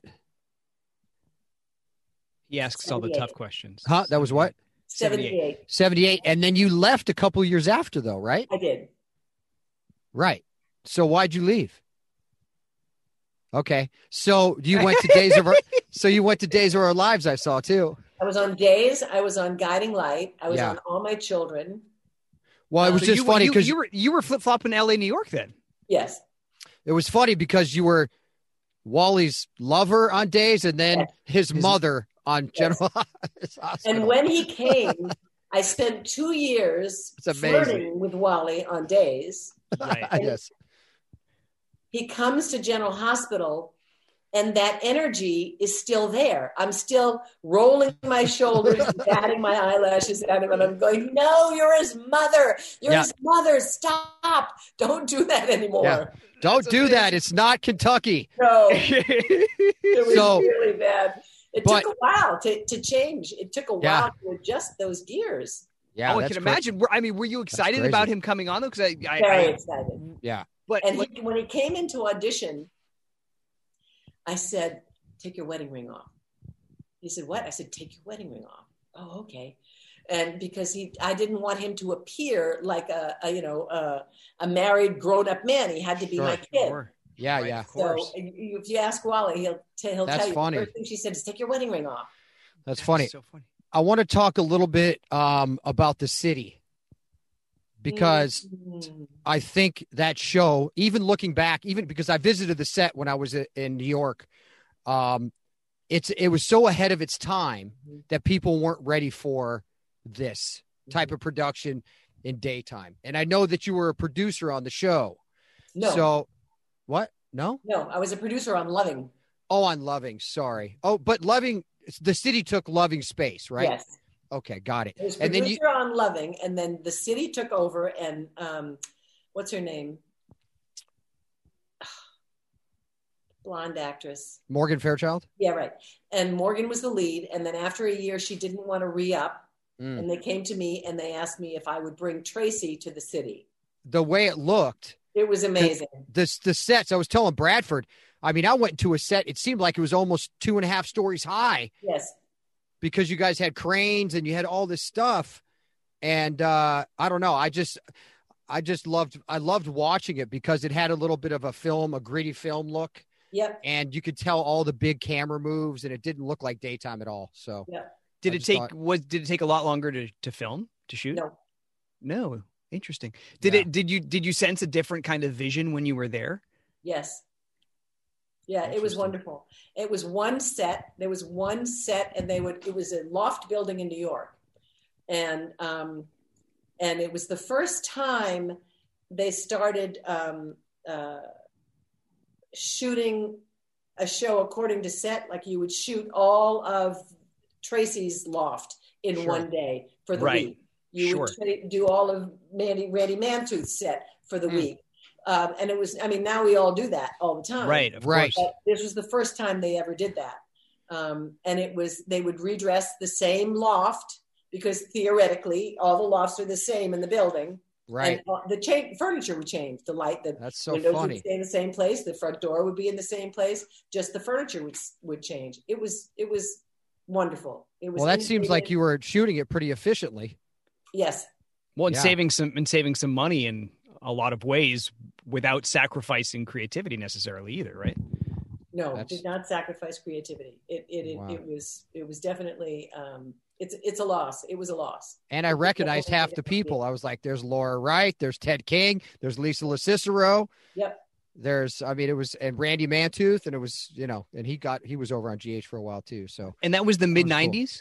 He asks all the tough questions. Huh? That was what? seventy-eight. seventy-eight. And then you left a couple years after, though, right? I did. Right. So why'd you leave? Okay. So you went to Days of Our, so you went to Days of Our Lives. I saw too. I was on Days. I was on Guiding Light. I was yeah. on All My Children. Well, it was so just you, funny because you, you were you were flip flopping L A, New York then. Yes. It was funny because you were Wally's lover on Days, and then yes. his, his mother on General yes. And when he came, I spent two years flirting with Wally on Days. Right. Yes. He comes to General Hospital And that energy is still there. I'm still rolling my shoulders and batting my eyelashes at him. And I'm going, no, you're his mother. You're Yeah. his mother. Stop. Don't do that anymore. Yeah. Don't do that. It's not Kentucky. No, it was So- really bad. It but- took a while to, to change. It took a while Yeah. to adjust those gears. Yeah, oh, I that's can cra- imagine. Were- I mean, were you excited crazy. about him coming on though? Because I, I, Very I, excited. Yeah. but And like, he, when he came into audition, I said, take your wedding ring off. He said, what? I said, take your wedding ring off. Oh, okay. And because he, I didn't want him to appear like a, a you know, a, a married grown-up man. He had to be Sure. my kid. sure. Yeah, Right, yeah. of course. So you- if you ask Wally, he'll, t- he'll That's tell you. funny. The first thing she said is take your wedding ring off. That's That funny. is so funny. I want to talk a little bit um, about the city because Mm. I think that show, even looking back, even because I visited the set when I was i- in New York, um, it's it was so ahead of its time that people weren't ready for this type of production in daytime. And I know that you were a producer on the show. No, So what? No? no, I was a producer on Loving. Oh, on Loving. Sorry. Oh, but Loving, the city took Loving space, right? Yes. Okay, got it. I was And then producer you, on Loving, and then the city took over, and um, what's her name? Blonde actress. Morgan Fairchild? Yeah, right. And Morgan was the lead, and then after a year, she didn't want to re-up, Mm. and they came to me and they asked me if I would bring Tracy to the city. The way it looked, It was amazing. this the sets, I was telling Bradford, I mean, I went to a set, it seemed like it was almost two and a half stories high Yes. because you guys had cranes and you had all this stuff. And uh, I don't know, I just I just loved I loved watching it because it had a little bit of a film, a gritty film look. Yep. And you could tell all the big camera moves and it didn't look like daytime at all. So Yep. Did I it just take thought- was did it take a lot longer to, to film to shoot? No. No. Interesting. Did Yeah. it did you did you sense a different kind of vision when you were there? Yes. Yeah, it was Interesting. wonderful. It was one set. There was one set, and they would. It was a loft building in New York, and um, and it was the first time they started um, uh, shooting a show according to set. Like you would shoot all of Tracy's loft in Sure. one day for the Right. week. You Sure. would tra- do all of Mandy Randy Mantooth's set for the Mm. week. Um, and it was, I mean, now we all do that all the time. Right, of Right. course. But this was the first time they ever did that. Um, and it was, they would redress the same loft because theoretically all the lofts are the same in the building. right. And uh, the cha- furniture would change. The light, the That's so windows funny. would stay in the same place. The front door would be in the same place. Just the furniture would, would change. It was, it was wonderful. It was Well, that seems like innovative. you were shooting it pretty efficiently. Yes. Well, and Yeah. saving some and saving some money in a lot of ways without sacrificing creativity necessarily either, right? No, That's- did not sacrifice creativity. It it it, Wow. it was it was definitely um, it's it's a loss. It was a loss. And I It was recognized definitely half a the different people. I was like, there's Laura Wright, there's Ted King, there's Lisa LaCicero. Yep. There's, I mean, it was, and Randy Mantooth, and it was, you know, and he got, he was over on G H for a while too. So And that was the was cool. mid nineties.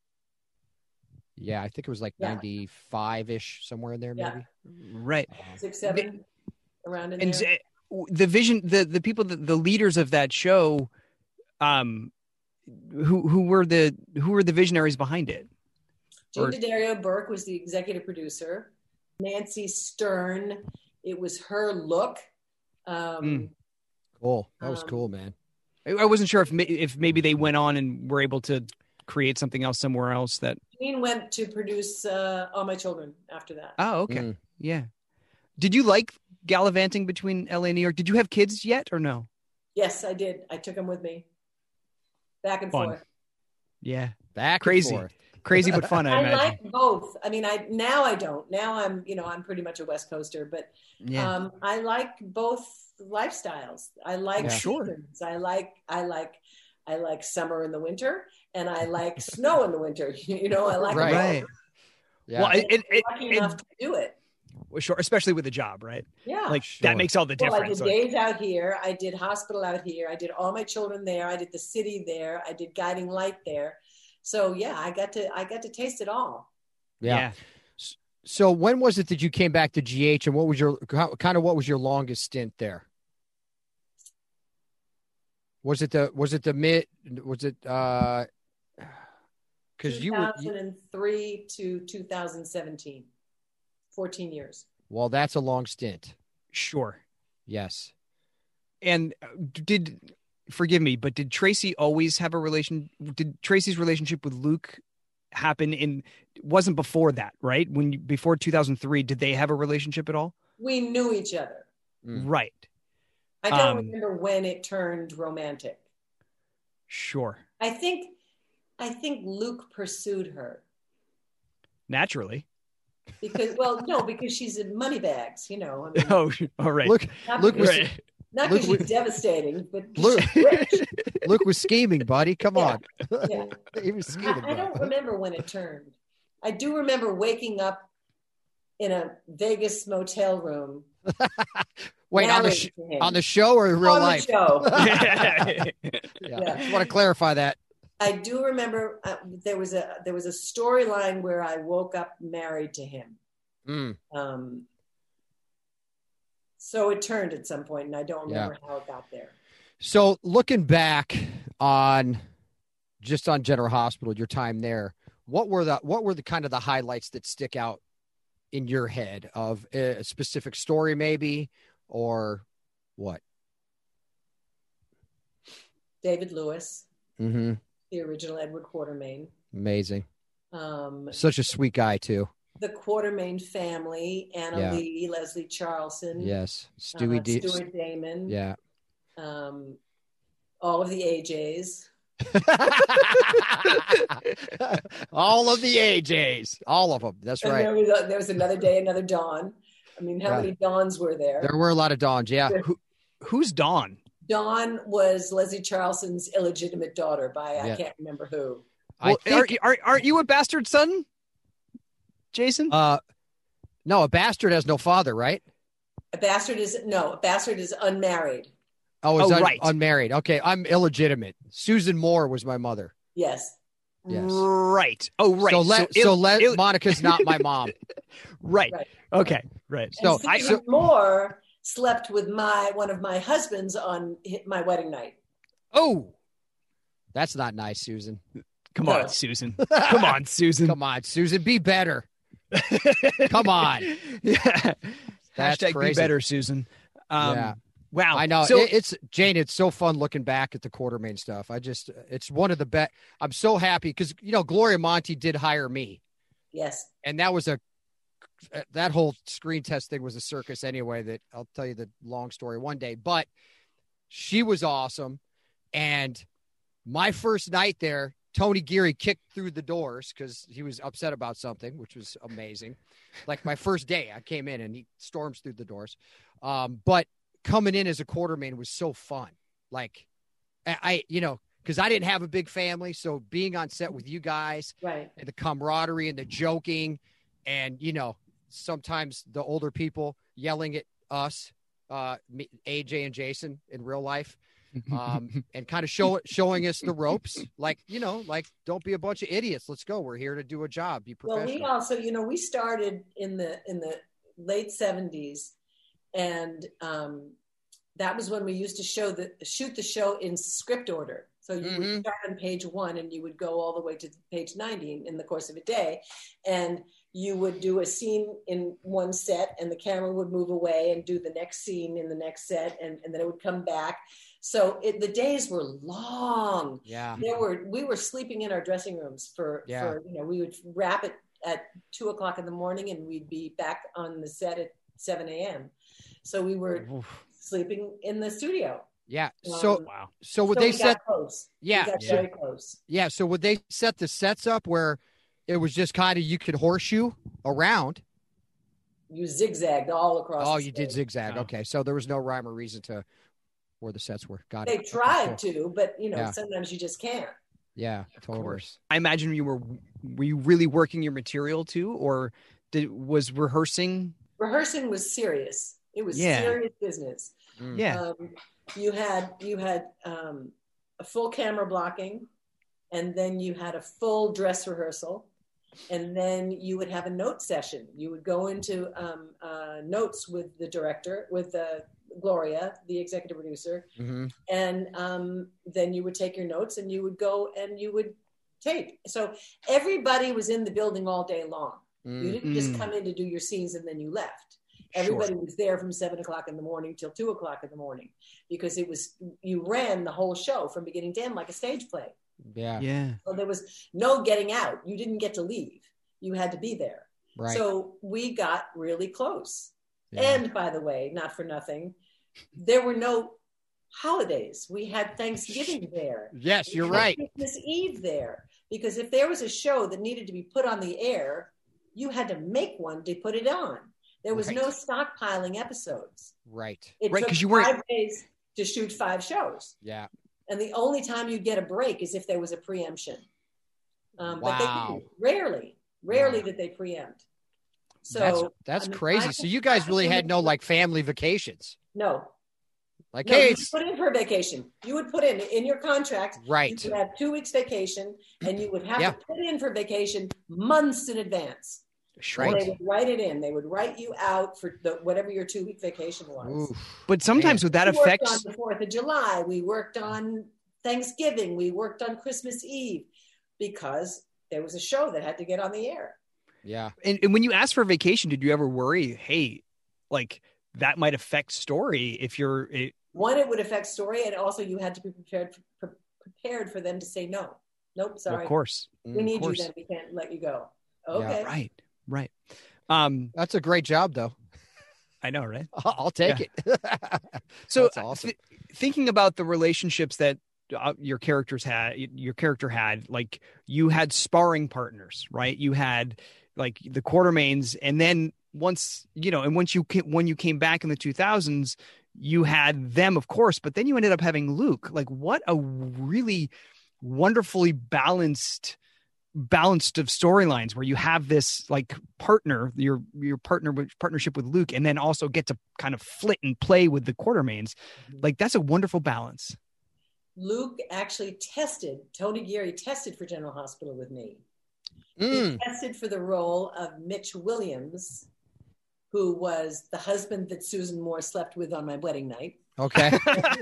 yeah, I think it was like Yeah. ninety-five ish, somewhere in there, Yeah. maybe. Right. Six seven around in And there. uh, the vision, the the people, the, the leaders of that show, um, who who were the who were the visionaries behind it? Jane or- Daddario Burke was the executive producer. Nancy Stern. It was her look. Um, Mm. Cool. That was Um, cool, man. I I wasn't sure if ma- if maybe they went on and were able to create something else somewhere else that. Jean went to produce uh, All My Children after that. Oh, okay, Mm. yeah. Did you like gallivanting between L A and New York? Did you have kids yet or no? Yes, I did. I took them with me, back and Fun. forth. Yeah, Back Crazy. and forth. crazy but fun. I, I imagine. like both. I mean, I now I don't. Now I'm, you know, I'm pretty much a West Coaster, but yeah, um, I like both lifestyles. I like Yeah. Sure. seasons. I like, I like, I like summer in the winter, and I like snow in the winter. You know, I like Right. them right. both. Yeah. Well, it, it, it, Lucky it- enough to do it. well, sure, especially with a job, right? Yeah. Like Sure. that makes all the Well, I difference. did Like, days out here. I did hospital out here. I did All My Children there. I did the city there. I did Guiding Light there. So yeah, I got to I got to taste it all. yeah. So when was it that you came back to G H, and what was your, kind of what was your longest stint there? Was it the was it the mid was it uh because you were two thousand three to two thousand seventeen, fourteen years. well, that's a long stint. Sure. Yes. And uh, did forgive me, but did Tracy always have a relation? Did Tracy's relationship with Luke happen in? Wasn't before that, right? When you, before two thousand three, did they have a relationship at all? We knew each other. Mm. Right. I don't Um, remember when it turned romantic. Sure. I think, I think Luke pursued her Naturally. because, well, no, because she's in money bags, you know. I mean, Oh, all right. Luke not Luke because, was Right. not Luke because she's was- devastating, but Luke, she's rich. Luke was scheming, buddy. Come Yeah. on. Yeah. He was scheming. I, I don't bud. remember when it turned. I do remember waking up in a Vegas motel room. Wait, on the married sh- to him. on the show or in real On the life? show. Yeah. Yeah. Just want to clarify that. I do remember uh, there was a there was a storyline where I woke up married to him. Mm. Um, so it turned at some point, and I don't remember how it got there. So looking back on just on General Hospital, your time there, what were the what were the kind of the highlights that stick out in your head of a specific story, maybe, or what? David Lewis, Mm-hmm. the original Edward Quartermain, Amazing. um, Such a sweet guy too. the Quartermain family, Anna Yeah. Lee, Leslie Charlson, Yes. uh, Stewie D. Stuart Damon, Yeah. um, all of the A Js. All of the A Js, all of them. That's And right. there was, a, there was another day, another dawn. I mean, how Yeah. many dawns were there? There were a lot of Dawns. Yeah. Who, who's Dawn? Dawn was Leslie Charlson's illegitimate daughter by Yeah. I can't remember who. I Well, think, aren't, you- aren't, aren't you a bastard son, Jason? uh, no, a bastard has no father, right? A bastard is no, a bastard is unmarried. Oh, is Oh, un- right. unmarried. Okay, I'm illegitimate. Susan Moore was my mother. Yes. Yes. Right. Oh, right. So let it- so let it- Monica's not my mom. right. Right. Okay. Right. So- And I, Susan Moore slept with my one of my husbands on hi- my wedding night. Oh, that's not nice, Susan. come No. on, Susan. Come on, Susan. Come on, Susan, be better. Come on. Yeah. That's Hashtag be crazy. better, Susan. Um, Yeah. Wow. I know So, It- it's Jane. It's so fun looking back at the Quartermain stuff. I just, it's one of the best. I'm so happy because you know Gloria Monty did hire me, Yes. and that was a that whole screen test thing was a circus anyway. That I'll tell you the long story one day, but she was awesome. And my first night there, Tony Geary kicked through the doors because he was upset about something, which was amazing. Like my first day, I came in and he storms through the doors. Um, but coming in as a Quartermain was so fun. Like I, I you know, because I didn't have a big family, so being on set with you guys Right. and the camaraderie and the joking, and you know, sometimes the older people yelling at us, uh, me, A J and Jason in real life. um, and kind of show showing us the ropes, like, you know, like, don't be a bunch of idiots. Let's go. We're here to do a job. Be Well, professional. we also, you know, we started in the in the late seventies, and um, that was when we used to show the shoot the show in script order. So you Mhm. would start on page one, and you would go all the way to page ninety in, in the course of a day, and you would do a scene in one set, and the camera would move away and do the next scene in the next set, and, and then it would come back. So it, the days were long. yeah. There were we were sleeping in our dressing rooms for, Yeah. for you know we would wrap it at two o'clock in the morning and we'd be back on the set at seven a.m. So we were sleeping in the studio. Yeah. So, Um, wow. so would so they we set, got close. yeah. we got So, very close. yeah. So would they set the sets up where it was just kind of, you could horseshoe around? You zigzagged all across. Oh, the you did stage. zigzag. Oh. Okay. So there was no rhyme or reason to where the sets were. Got They it. Okay, tried cool. to, but you know Yeah. sometimes you just can't. Yeah. Of Totally. course. I imagine you were were you really working your material too, or did was rehearsing? Rehearsing was serious. It was Yeah. serious business. Mm. Yeah. Um, you had you had um, a full camera blocking, and then you had a full dress rehearsal, and then you would have a note session. You would go into um, uh, notes with the director, with the Gloria, the executive producer, Mm-hmm. and um, then you would take your notes and you would go and you would tape. So everybody was in the building all day long. Mm. You didn't just Mm. come in to do your scenes and then you left. Everybody Sure. was there from seven o'clock in the morning till two o'clock in the morning, because it was, you ran the whole show from beginning to end like a stage play. Yeah. Yeah. So there was no getting out. You didn't get to leave. You had to be there. Right. So we got really close. Yeah. And by the way, not for nothing, there were no holidays. We had Thanksgiving there. Yes, you're We had right. Christmas Eve there. Because if there was a show that needed to be put on the air, you had to make one to put it on. There was Right. no stockpiling episodes. Right. It Right, took 'cause you weren't- five days to shoot five shows. Yeah. And the only time you get a break is if there was a preemption. Um, But Wow. they didn't. Rarely, rarely Wow. did they preempt. So that's that's I mean, crazy. I- So you guys really had no like family vacations. no, Like, no, hey, you it's put in for vacation. You would put in in your contract. right. You would have two weeks vacation, and you would have Yeah. to put in for vacation months in advance. Sure. And they would write it in. They would write you out for the, whatever your two week vacation was. Oof. But sometimes Man. with that We worked affects on the Fourth of July. We worked on Thanksgiving. We worked on Christmas Eve, because there was a show that had to get on the air. Yeah. and, and when you ask for vacation, did you ever worry, hey, like that might affect story if you're it, One, it would affect story, and also you had to be prepared pre- prepared for them to say no. Nope, sorry. of course. We need you course. then. We can't let you go. Yeah. Okay. Right. Right. Um, That's a great job, though. I know, right? I'll, I'll take it. So That's awesome. th- thinking about the relationships that uh, your characters had, your character had, like you had sparring partners, right? You had like the Quartermains, and then once, you know, and once you came, when you came back in the two thousands, you had them, of course, but then you ended up having Luke. Like, what a really wonderfully balanced balanced of storylines where you have this like partner, your your partner partnership with Luke, and then also get to kind of flit and play with the Quartermains. Like, that's a wonderful balance. Luke actually tested, Tony Geary tested for General Hospital with me. Mm. He tested for the role of Mitch Williams, who was the husband that Susan Moore slept with on my wedding night. Okay.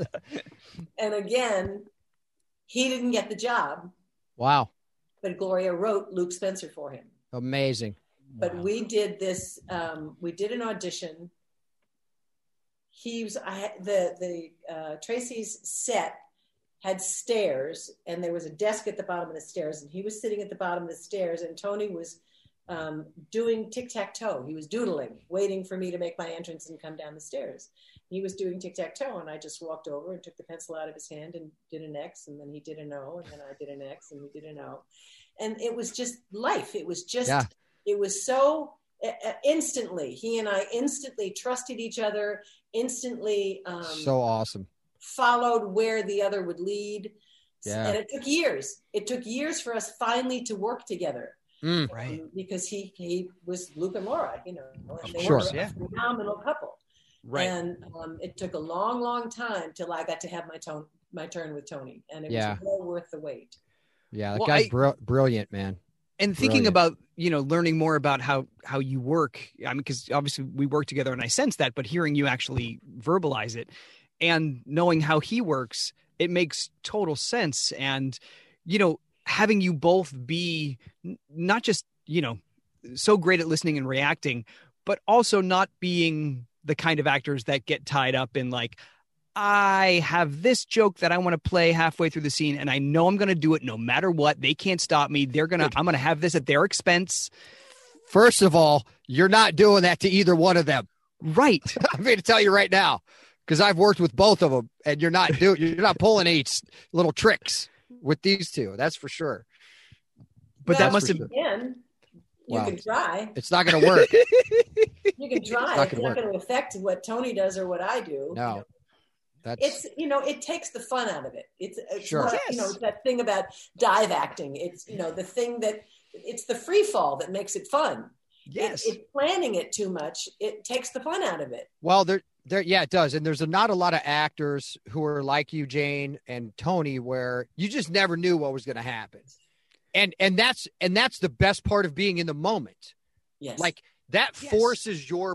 And again, he didn't get the job, Wow. but Gloria wrote Luke Spencer for him. Amazing. But we did this, um, we did an audition. He was, I, the, the uh, Tracy's set had stairs, and there was a desk at the bottom of the stairs, and he was sitting at the bottom of the stairs, and Tony was um, doing tic-tac-toe. He was doodling, waiting for me to make my entrance and come down the stairs. He was doing tic-tac-toe, and I just walked over and took the pencil out of his hand and did an X, and then he did an O, and then I did an X, and he did an O. And it was just life. It was just, Yeah. it was so uh, instantly, he and I instantly trusted each other, instantly um, So awesome. followed where the other would lead. Yeah. And it took years. It took years for us finally to work together. Mm. Right. Um, because he he was Luke and Laura, you know, and they Sure. were a Yeah. phenomenal couple. Right. And um, it took a long, long time till I got to have my tone, my turn with Tony, and it Yeah. was well worth the wait. Yeah. That Well, guy's I- br- brilliant, man. And thinking Brilliant. about, you know, learning more about how how you work. I mean, because obviously we work together and I sense that, but hearing you actually verbalize it and knowing how he works, it makes total sense. And, you know, having you both be n- not just, you know, so great at listening and reacting, but also not being the kind of actors that get tied up in like, I have this joke that I want to play halfway through the scene, and I know I'm going to do it no matter what. They can't stop me. They're going to, I'm going to have this at their expense. First of all, you're not doing that to either one of them. Right. I'm going to tell you right now, because I've worked with both of them, and you're not doing, you're not pulling any s- little tricks with these two. That's for sure. But Well, that must have, sure. Again, you Wow. can try. It's not going to work. You can try. not It's gonna not work. going to affect what Tony does or what I do. No. That's It's, you know, it takes the fun out of it. It's, it's Sure. what- Yes. you know, it's that thing about dive acting. It's, you know, the thing that it's the free fall that makes it fun. yes. If planning it too much, it takes the fun out of it. well, there, there, yeah, it does. And there's a, not a lot of actors who are like you, Jane and Tony, where you just never knew what was going to happen. And, and that's, and that's the best part of being in the moment. Yes. Like that Yes. forces your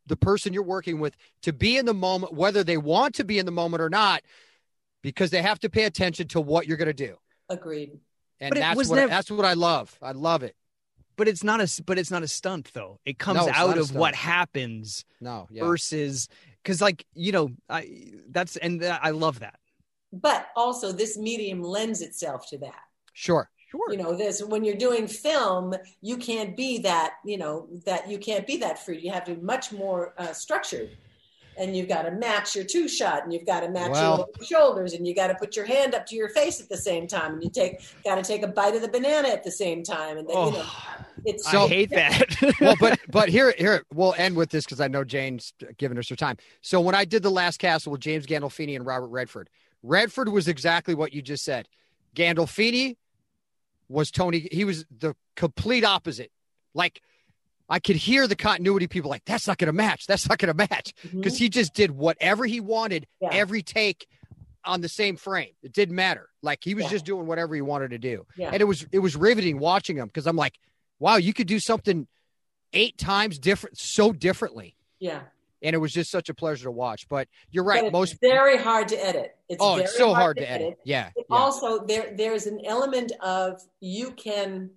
the person you're working with to be in the moment, whether they want to be in the moment or not, because they have to pay attention to what you're going to do. Agreed. And But it that's was what never- that's what I love. I love it. But it's not a but it's not a stunt though. It comes No, it's out not a of what stunt. happens No, yeah. versus because like you know I that's and I love that. But also, this medium lends itself to that. Sure. Sure. You know, this when you're doing film, you can't be that. You know that you can't be that free. You have to be much more uh, structured, and you've got to match your two shot, and you've got to match Well- your shoulders, and you got to put your hand up to your face at the same time, and you take got to take a bite of the banana at the same time, and then, you know, Oh, it's So- I hate that. Well, but but here here we'll end with this because I know Jane's giving us her time. So when I did The Last Castle with James Gandolfini and Robert Redford, Redford was exactly what you just said. Gandolfini was Tony. He was the complete opposite. Like I could hear the continuity people like, that's not going to match. That's not going to match. Because Mhm. he just did whatever he wanted Yeah. every take on the same frame. It didn't matter. Like he was Yeah. just doing whatever he wanted to do. Yeah. And it was it was riveting watching him because I'm like, wow, you could do something eight times different, so differently. yeah. And it was just such a pleasure to watch. But you're But right. it's Most very hard to edit. It's oh, very it's so hard to edit. Yeah. It yeah. Also, there there's an element of you can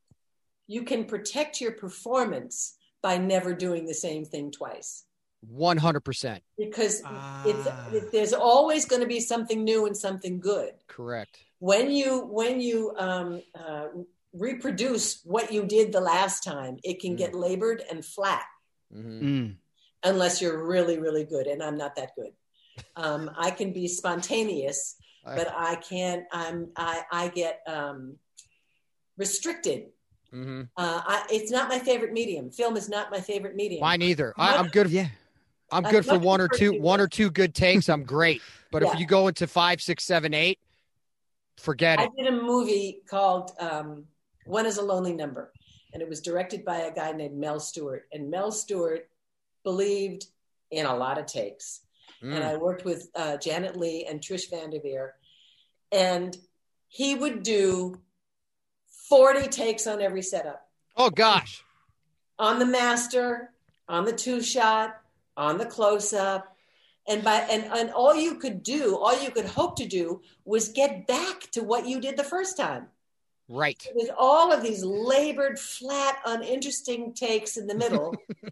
you can protect your performance by never doing the same thing twice, one hundred percent. because Ah. it's it, there's always going to be something new and something good. Correct. When you when you um, uh, reproduce what you did the last time, it can Mm. get labored and flat Mhm. Mm. unless you're really really good, and I'm not that good. Um, I can be spontaneous, I- but I can't. I'm I I get um, restricted. Mhm. Uh, I, it's not my favorite medium. Film is not my favorite medium. Mine either. I, I'm good. Yeah. I'm I good for much one or prefer two, to- one or two good takes. I'm great. But if Yeah. you go into five, six, seven, eight, forget I it. did a movie called um, One is a Lonely Number, and it was directed by a guy named Mel Stewart. And Mel Stewart believed in a lot of takes. And Mm. I worked with uh, Janet Leigh and Trish Vanderveer, and he would do forty takes on every setup, Oh gosh. on the master, on the two shot, on the close up. And by and, and all you could do, all you could hope to do was get back to what you did the first time. Right. With all of these labored, flat, uninteresting takes in the middle.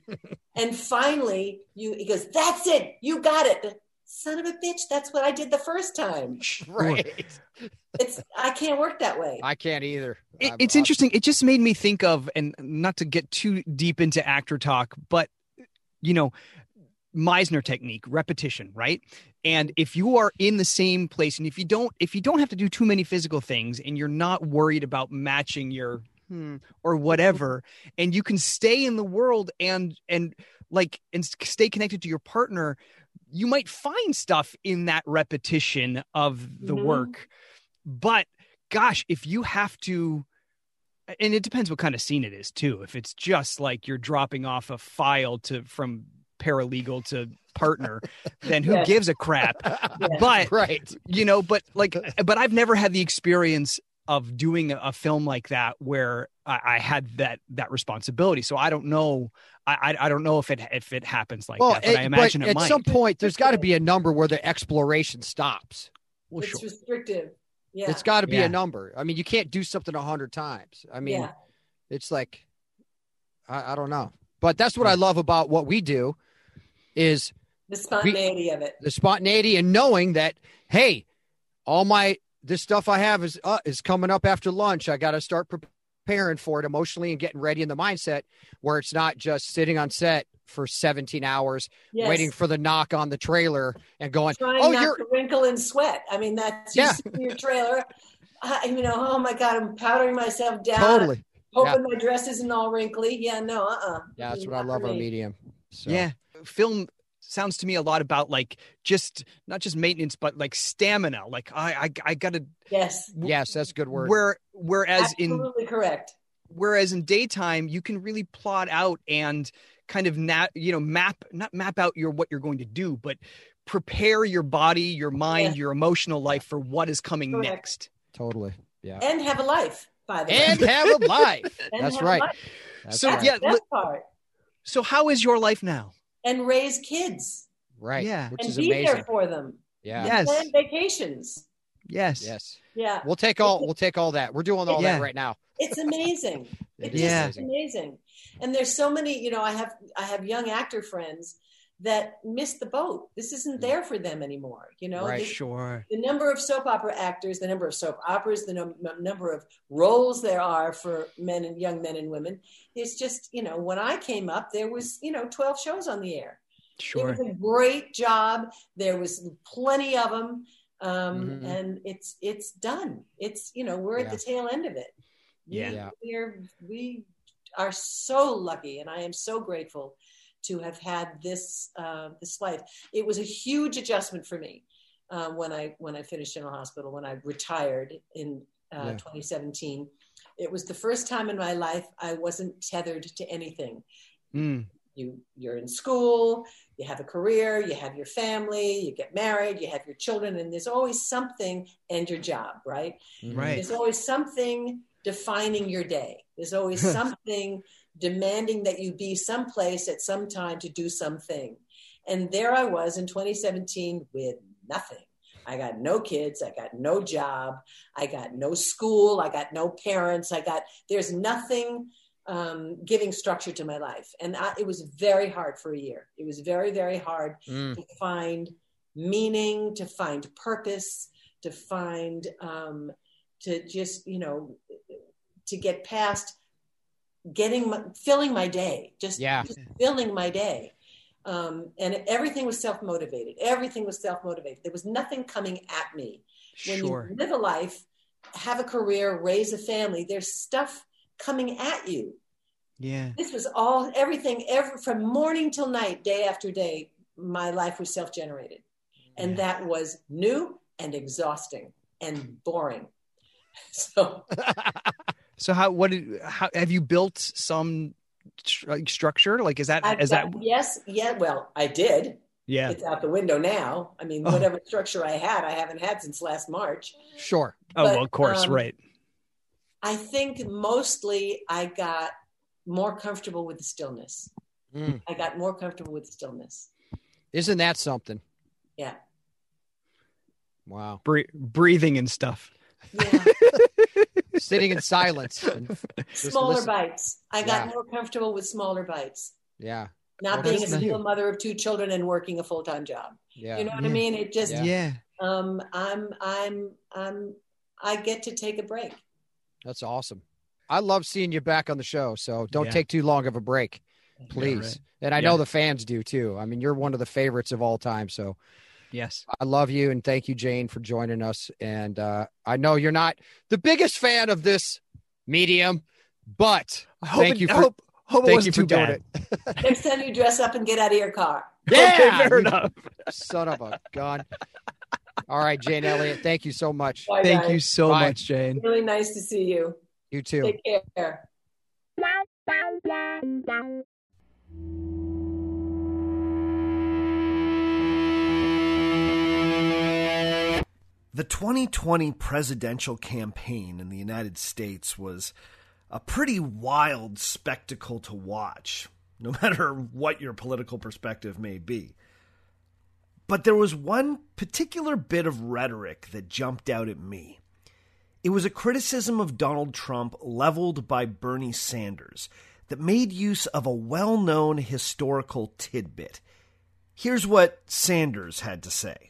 And finally, you he goes, that's it, you got it. Son of a bitch, that's what I did the first time. Right. It's I can't work that way. I can't either. It, I'm- it's I'm- interesting. It just made me think of, and not to get too deep into actor talk, but you know, Meisner technique, repetition, right? And if you are in the same place, and if you don't, if you don't have to do too many physical things, and you're not worried about matching your hmm, or whatever, and you can stay in the world and and like and stay connected to your partner, you might find stuff in that repetition of the Mhm. work. But gosh, if you have to, and it depends what kind of scene it is too. If it's just like you're dropping off a file to from paralegal to partner, then who Yeah. gives a crap? Yeah. But right. you know, but like, but I've never had the experience of doing a, a film like that where I, I had that that responsibility. So I don't know. I I, I don't know if it if it happens like Well, that. But it- I imagine but it at might. some point, there's got to be a number where the exploration stops. Well, It's sure. restrictive. Yeah. It's got to be Yeah. a number. I mean, you can't do something a hundred times. I mean, yeah. it's like, I, I don't know. But that's what I love about what we do is The spontaneity of it. the spontaneity and knowing that, hey, all my this stuff I have is uh, is coming up after lunch. I got to start preparing for it emotionally and getting ready in the mindset where it's not just sitting on set for seventeen hours Yes. waiting for the knock on the trailer and going, Trying oh, not you're to wrinkle and sweat. I mean, that's you Yeah. see your trailer. I, you know, oh my God, I'm powdering myself down. totally. Hoping my dress isn't all wrinkly. Yeah, no, uh-uh. Yeah, that's what I Not love for our me. medium. So. Yeah. Film sounds to me a lot about like just not just maintenance, but like stamina. Like I I, I gotta Yes. Yes, that's a good word. where whereas in Absolutely correct. whereas in daytime you can really plot out and kind of na- you know map not map out your what you're going to do, but prepare your body, your mind, Yeah. your emotional life for what is coming Correct. next. Totally. Yeah. And have a life, by the And way. have a life. And That's have a right. life. That's So, right. yeah, That's the best part. So how is your life now? and raise kids. Right. Yeah. Which and is be amazing. there for them. Yeah. Yes. Plan vacations. Yes. Yes. Yeah. We'll take all, we'll take all that. We're doing all Yeah. that right now. It's amazing. It It's is just Yeah. amazing. amazing. And there's so many, you know, I have, I have young actor friends that missed the boat. This isn't there for them anymore. You know, Right. the, Sure. the number of soap opera actors, the number of soap operas, the num- number of roles there are for men and young men and women is just, you know, when I came up, there was, you know, twelve shows on the air. Sure. It was a great job. There was plenty of them. Um, Mhm. and it's, it's done. It's, you know, we're Yeah. at the tail end of it. Yeah. Yeah. We are, we are so lucky, and I am so grateful to have had this, uh, this life. It was a huge adjustment for me uh, when I, when I finished General Hospital, when I retired in uh, Yeah. twenty seventeen. It was the first time in my life I wasn't tethered to anything. Mm. You, you're in school, you have a career, you have your family, you get married, you have your children, and there's always something, and your job, right? Right. There's always something defining your day. There's always something demanding that you be someplace at some time to do something. And there I was in twenty seventeen with nothing. I got no kids. I got no job. I got no school. I got no parents. I got, there's nothing um, giving structure to my life. And I, it was very hard for a year. It was very, very hard Mm. to find meaning, to find purpose, to find, um, to just, you know, to get past getting, my, filling my day, just, Yeah. just filling my day. Um, and everything was self-motivated. Everything was self-motivated. There was nothing coming at me. When Sure. you live a life, have a career, raise a family, there's stuff coming at you. Yeah. This was all, everything, every, from morning till night, day after day, my life was self-generated. And Yeah. that was new and exhausting and boring. So So how, what did, how, have you built some stru- like, structure? Like, is that, I've is that, got- yes, yeah, well, I did. yeah. It's out the window now. I mean, Oh. whatever structure I had, I haven't had since last March. Sure. Oh, but, well, of course. um, Right. I think mostly I got more comfortable with the stillness. Mm. I got more comfortable with the stillness. Isn't that something? Yeah. Wow. Bre- breathing and stuff. Yeah. Sitting in silence. And just Smaller listen. bites. I got Yeah. more comfortable with smaller bites. Yeah. Not Well, being a good for single you. mother of two children and working a full-time job. Yeah. You know what Yeah. I mean? It just, Yeah. Yeah. um, I'm, I'm, I'm, I get to take a break. That's awesome. I love seeing you back on the show. So don't Yeah. take too long of a break, please. right. And I Yeah. know the fans do too. I mean, you're one of the favorites of all time. So Yes. I love you. And thank you, Jane, for joining us. And uh, I know you're not the biggest fan of this medium, but I hope thank it, you I for, hope, hope it thank wasn't you for too doing bad. it. Next time you dress up and get out of your car. Yeah. Okay, fair you enough. Son of a gun. All right, Jane Elliott. Thank you so much. Bye, Thank guys. you so Bye. much, Jane. Really nice to see you. You too. Take care. The twenty twenty presidential campaign in the United States was a pretty wild spectacle to watch, no matter what your political perspective may be. But there was one particular bit of rhetoric that jumped out at me. It was a criticism of Donald Trump leveled by Bernie Sanders that made use of a well-known historical tidbit. Here's what Sanders had to say.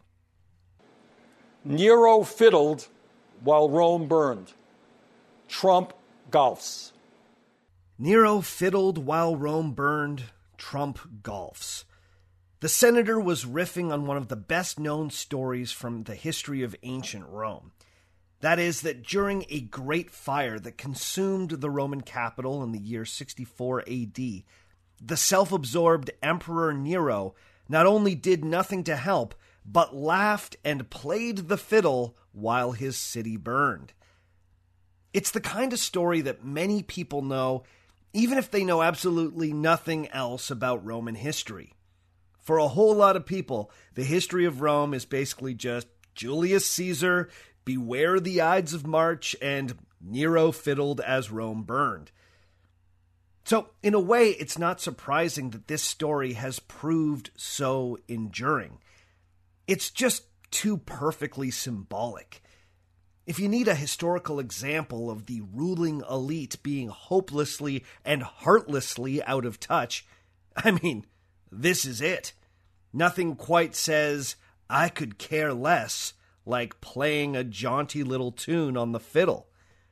Nero fiddled while Rome burned. Trump golfs. Nero fiddled while Rome burned. Trump golfs. The senator was riffing on one of the best-known stories from the history of ancient Rome. That is, that during a great fire that consumed the Roman capital in the year sixty-four A D, the self-absorbed Emperor Nero not only did nothing to help, but laughed and played the fiddle while his city burned. It's the kind of story that many people know, even if they know absolutely nothing else about Roman history. For a whole lot of people, the history of Rome is basically just Julius Caesar, beware the Ides of March, and Nero fiddled as Rome burned. So, in a way, it's not surprising that this story has proved so enduring. It's just too perfectly symbolic. If you need a historical example of the ruling elite being hopelessly and heartlessly out of touch, I mean, this is it. Nothing quite says, "I could care less," like playing a jaunty little tune on the fiddle.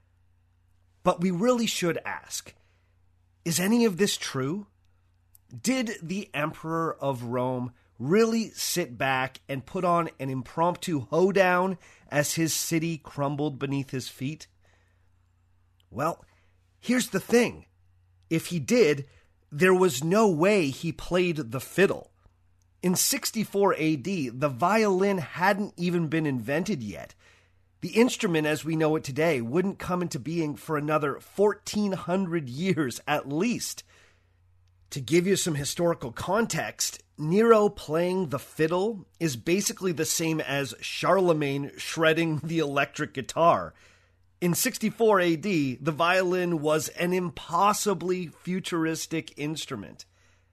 But we really should ask, is any of this true? Did the Emperor of Rome really sit back and put on an impromptu hoedown as his city crumbled beneath his feet? Well, here's the thing. If he did, there was no way he played the fiddle. In sixty-four A D, the violin hadn't even been invented yet. The instrument as we know it today wouldn't come into being for another fourteen hundred years at least. To give you some historical context, Nero playing the fiddle is basically the same as Charlemagne shredding the electric guitar. In sixty-four A D, the violin was an impossibly futuristic instrument.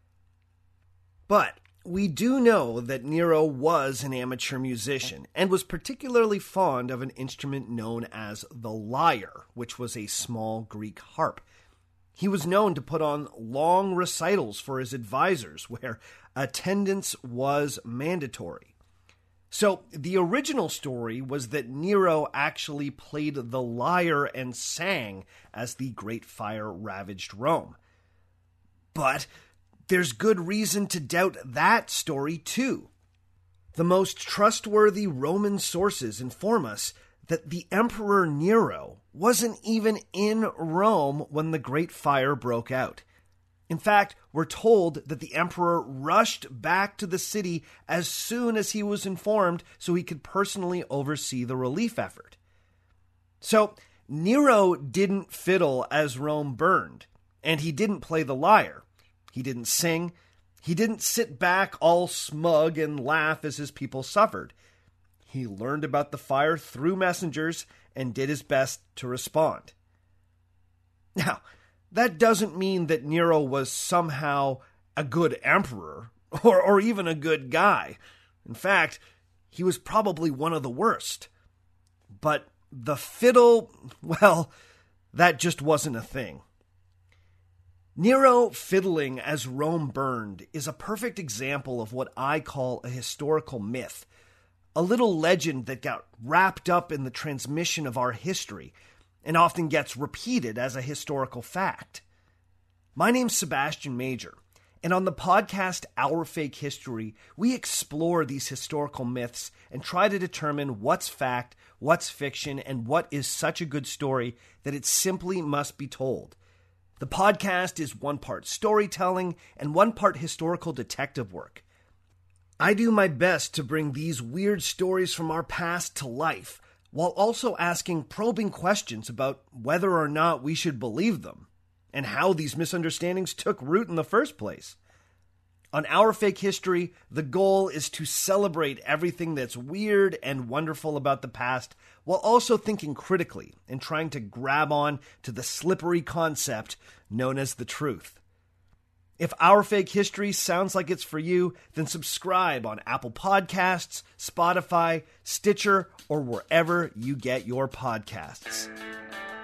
But we do know that Nero was an amateur musician and was particularly fond of an instrument known as the lyre, which was a small Greek harp. He was known to put on long recitals for his advisors where attendance was mandatory. So the original story was that Nero actually played the lyre and sang as the Great Fire ravaged Rome. But there's good reason to doubt that story too. The most trustworthy Roman sources inform us that the Emperor Nero wasn't even in Rome when the Great Fire broke out. In fact, we're told that the emperor rushed back to the city as soon as he was informed so he could personally oversee the relief effort. So, Nero didn't fiddle as Rome burned, and he didn't play the lyre. He didn't sing. He didn't sit back all smug and laugh as his people suffered. He learned about the fire through messengers and did his best to respond. Now, that doesn't mean that Nero was somehow a good emperor or, or even a good guy. In fact, he was probably one of the worst. But the fiddle, well, that just wasn't a thing. Nero fiddling as Rome burned is a perfect example of what I call a historical myth, a little legend that got wrapped up in the transmission of our history and often gets repeated as a historical fact. My name's Sebastian Major, and on the podcast Our Fake History, we explore these historical myths and try to determine what's fact, what's fiction, and what is such a good story that it simply must be told. The podcast is one part storytelling and one part historical detective work. I do my best to bring these weird stories from our past to life, while also asking probing questions about whether or not we should believe them, and how these misunderstandings took root in the first place. On Our Fake History, the goal is to celebrate everything that's weird and wonderful about the past, while also thinking critically and trying to grab on to the slippery concept known as the truth. If Our Fake History sounds like it's for you, then subscribe on Apple Podcasts, Spotify, Stitcher, or wherever you get your podcasts.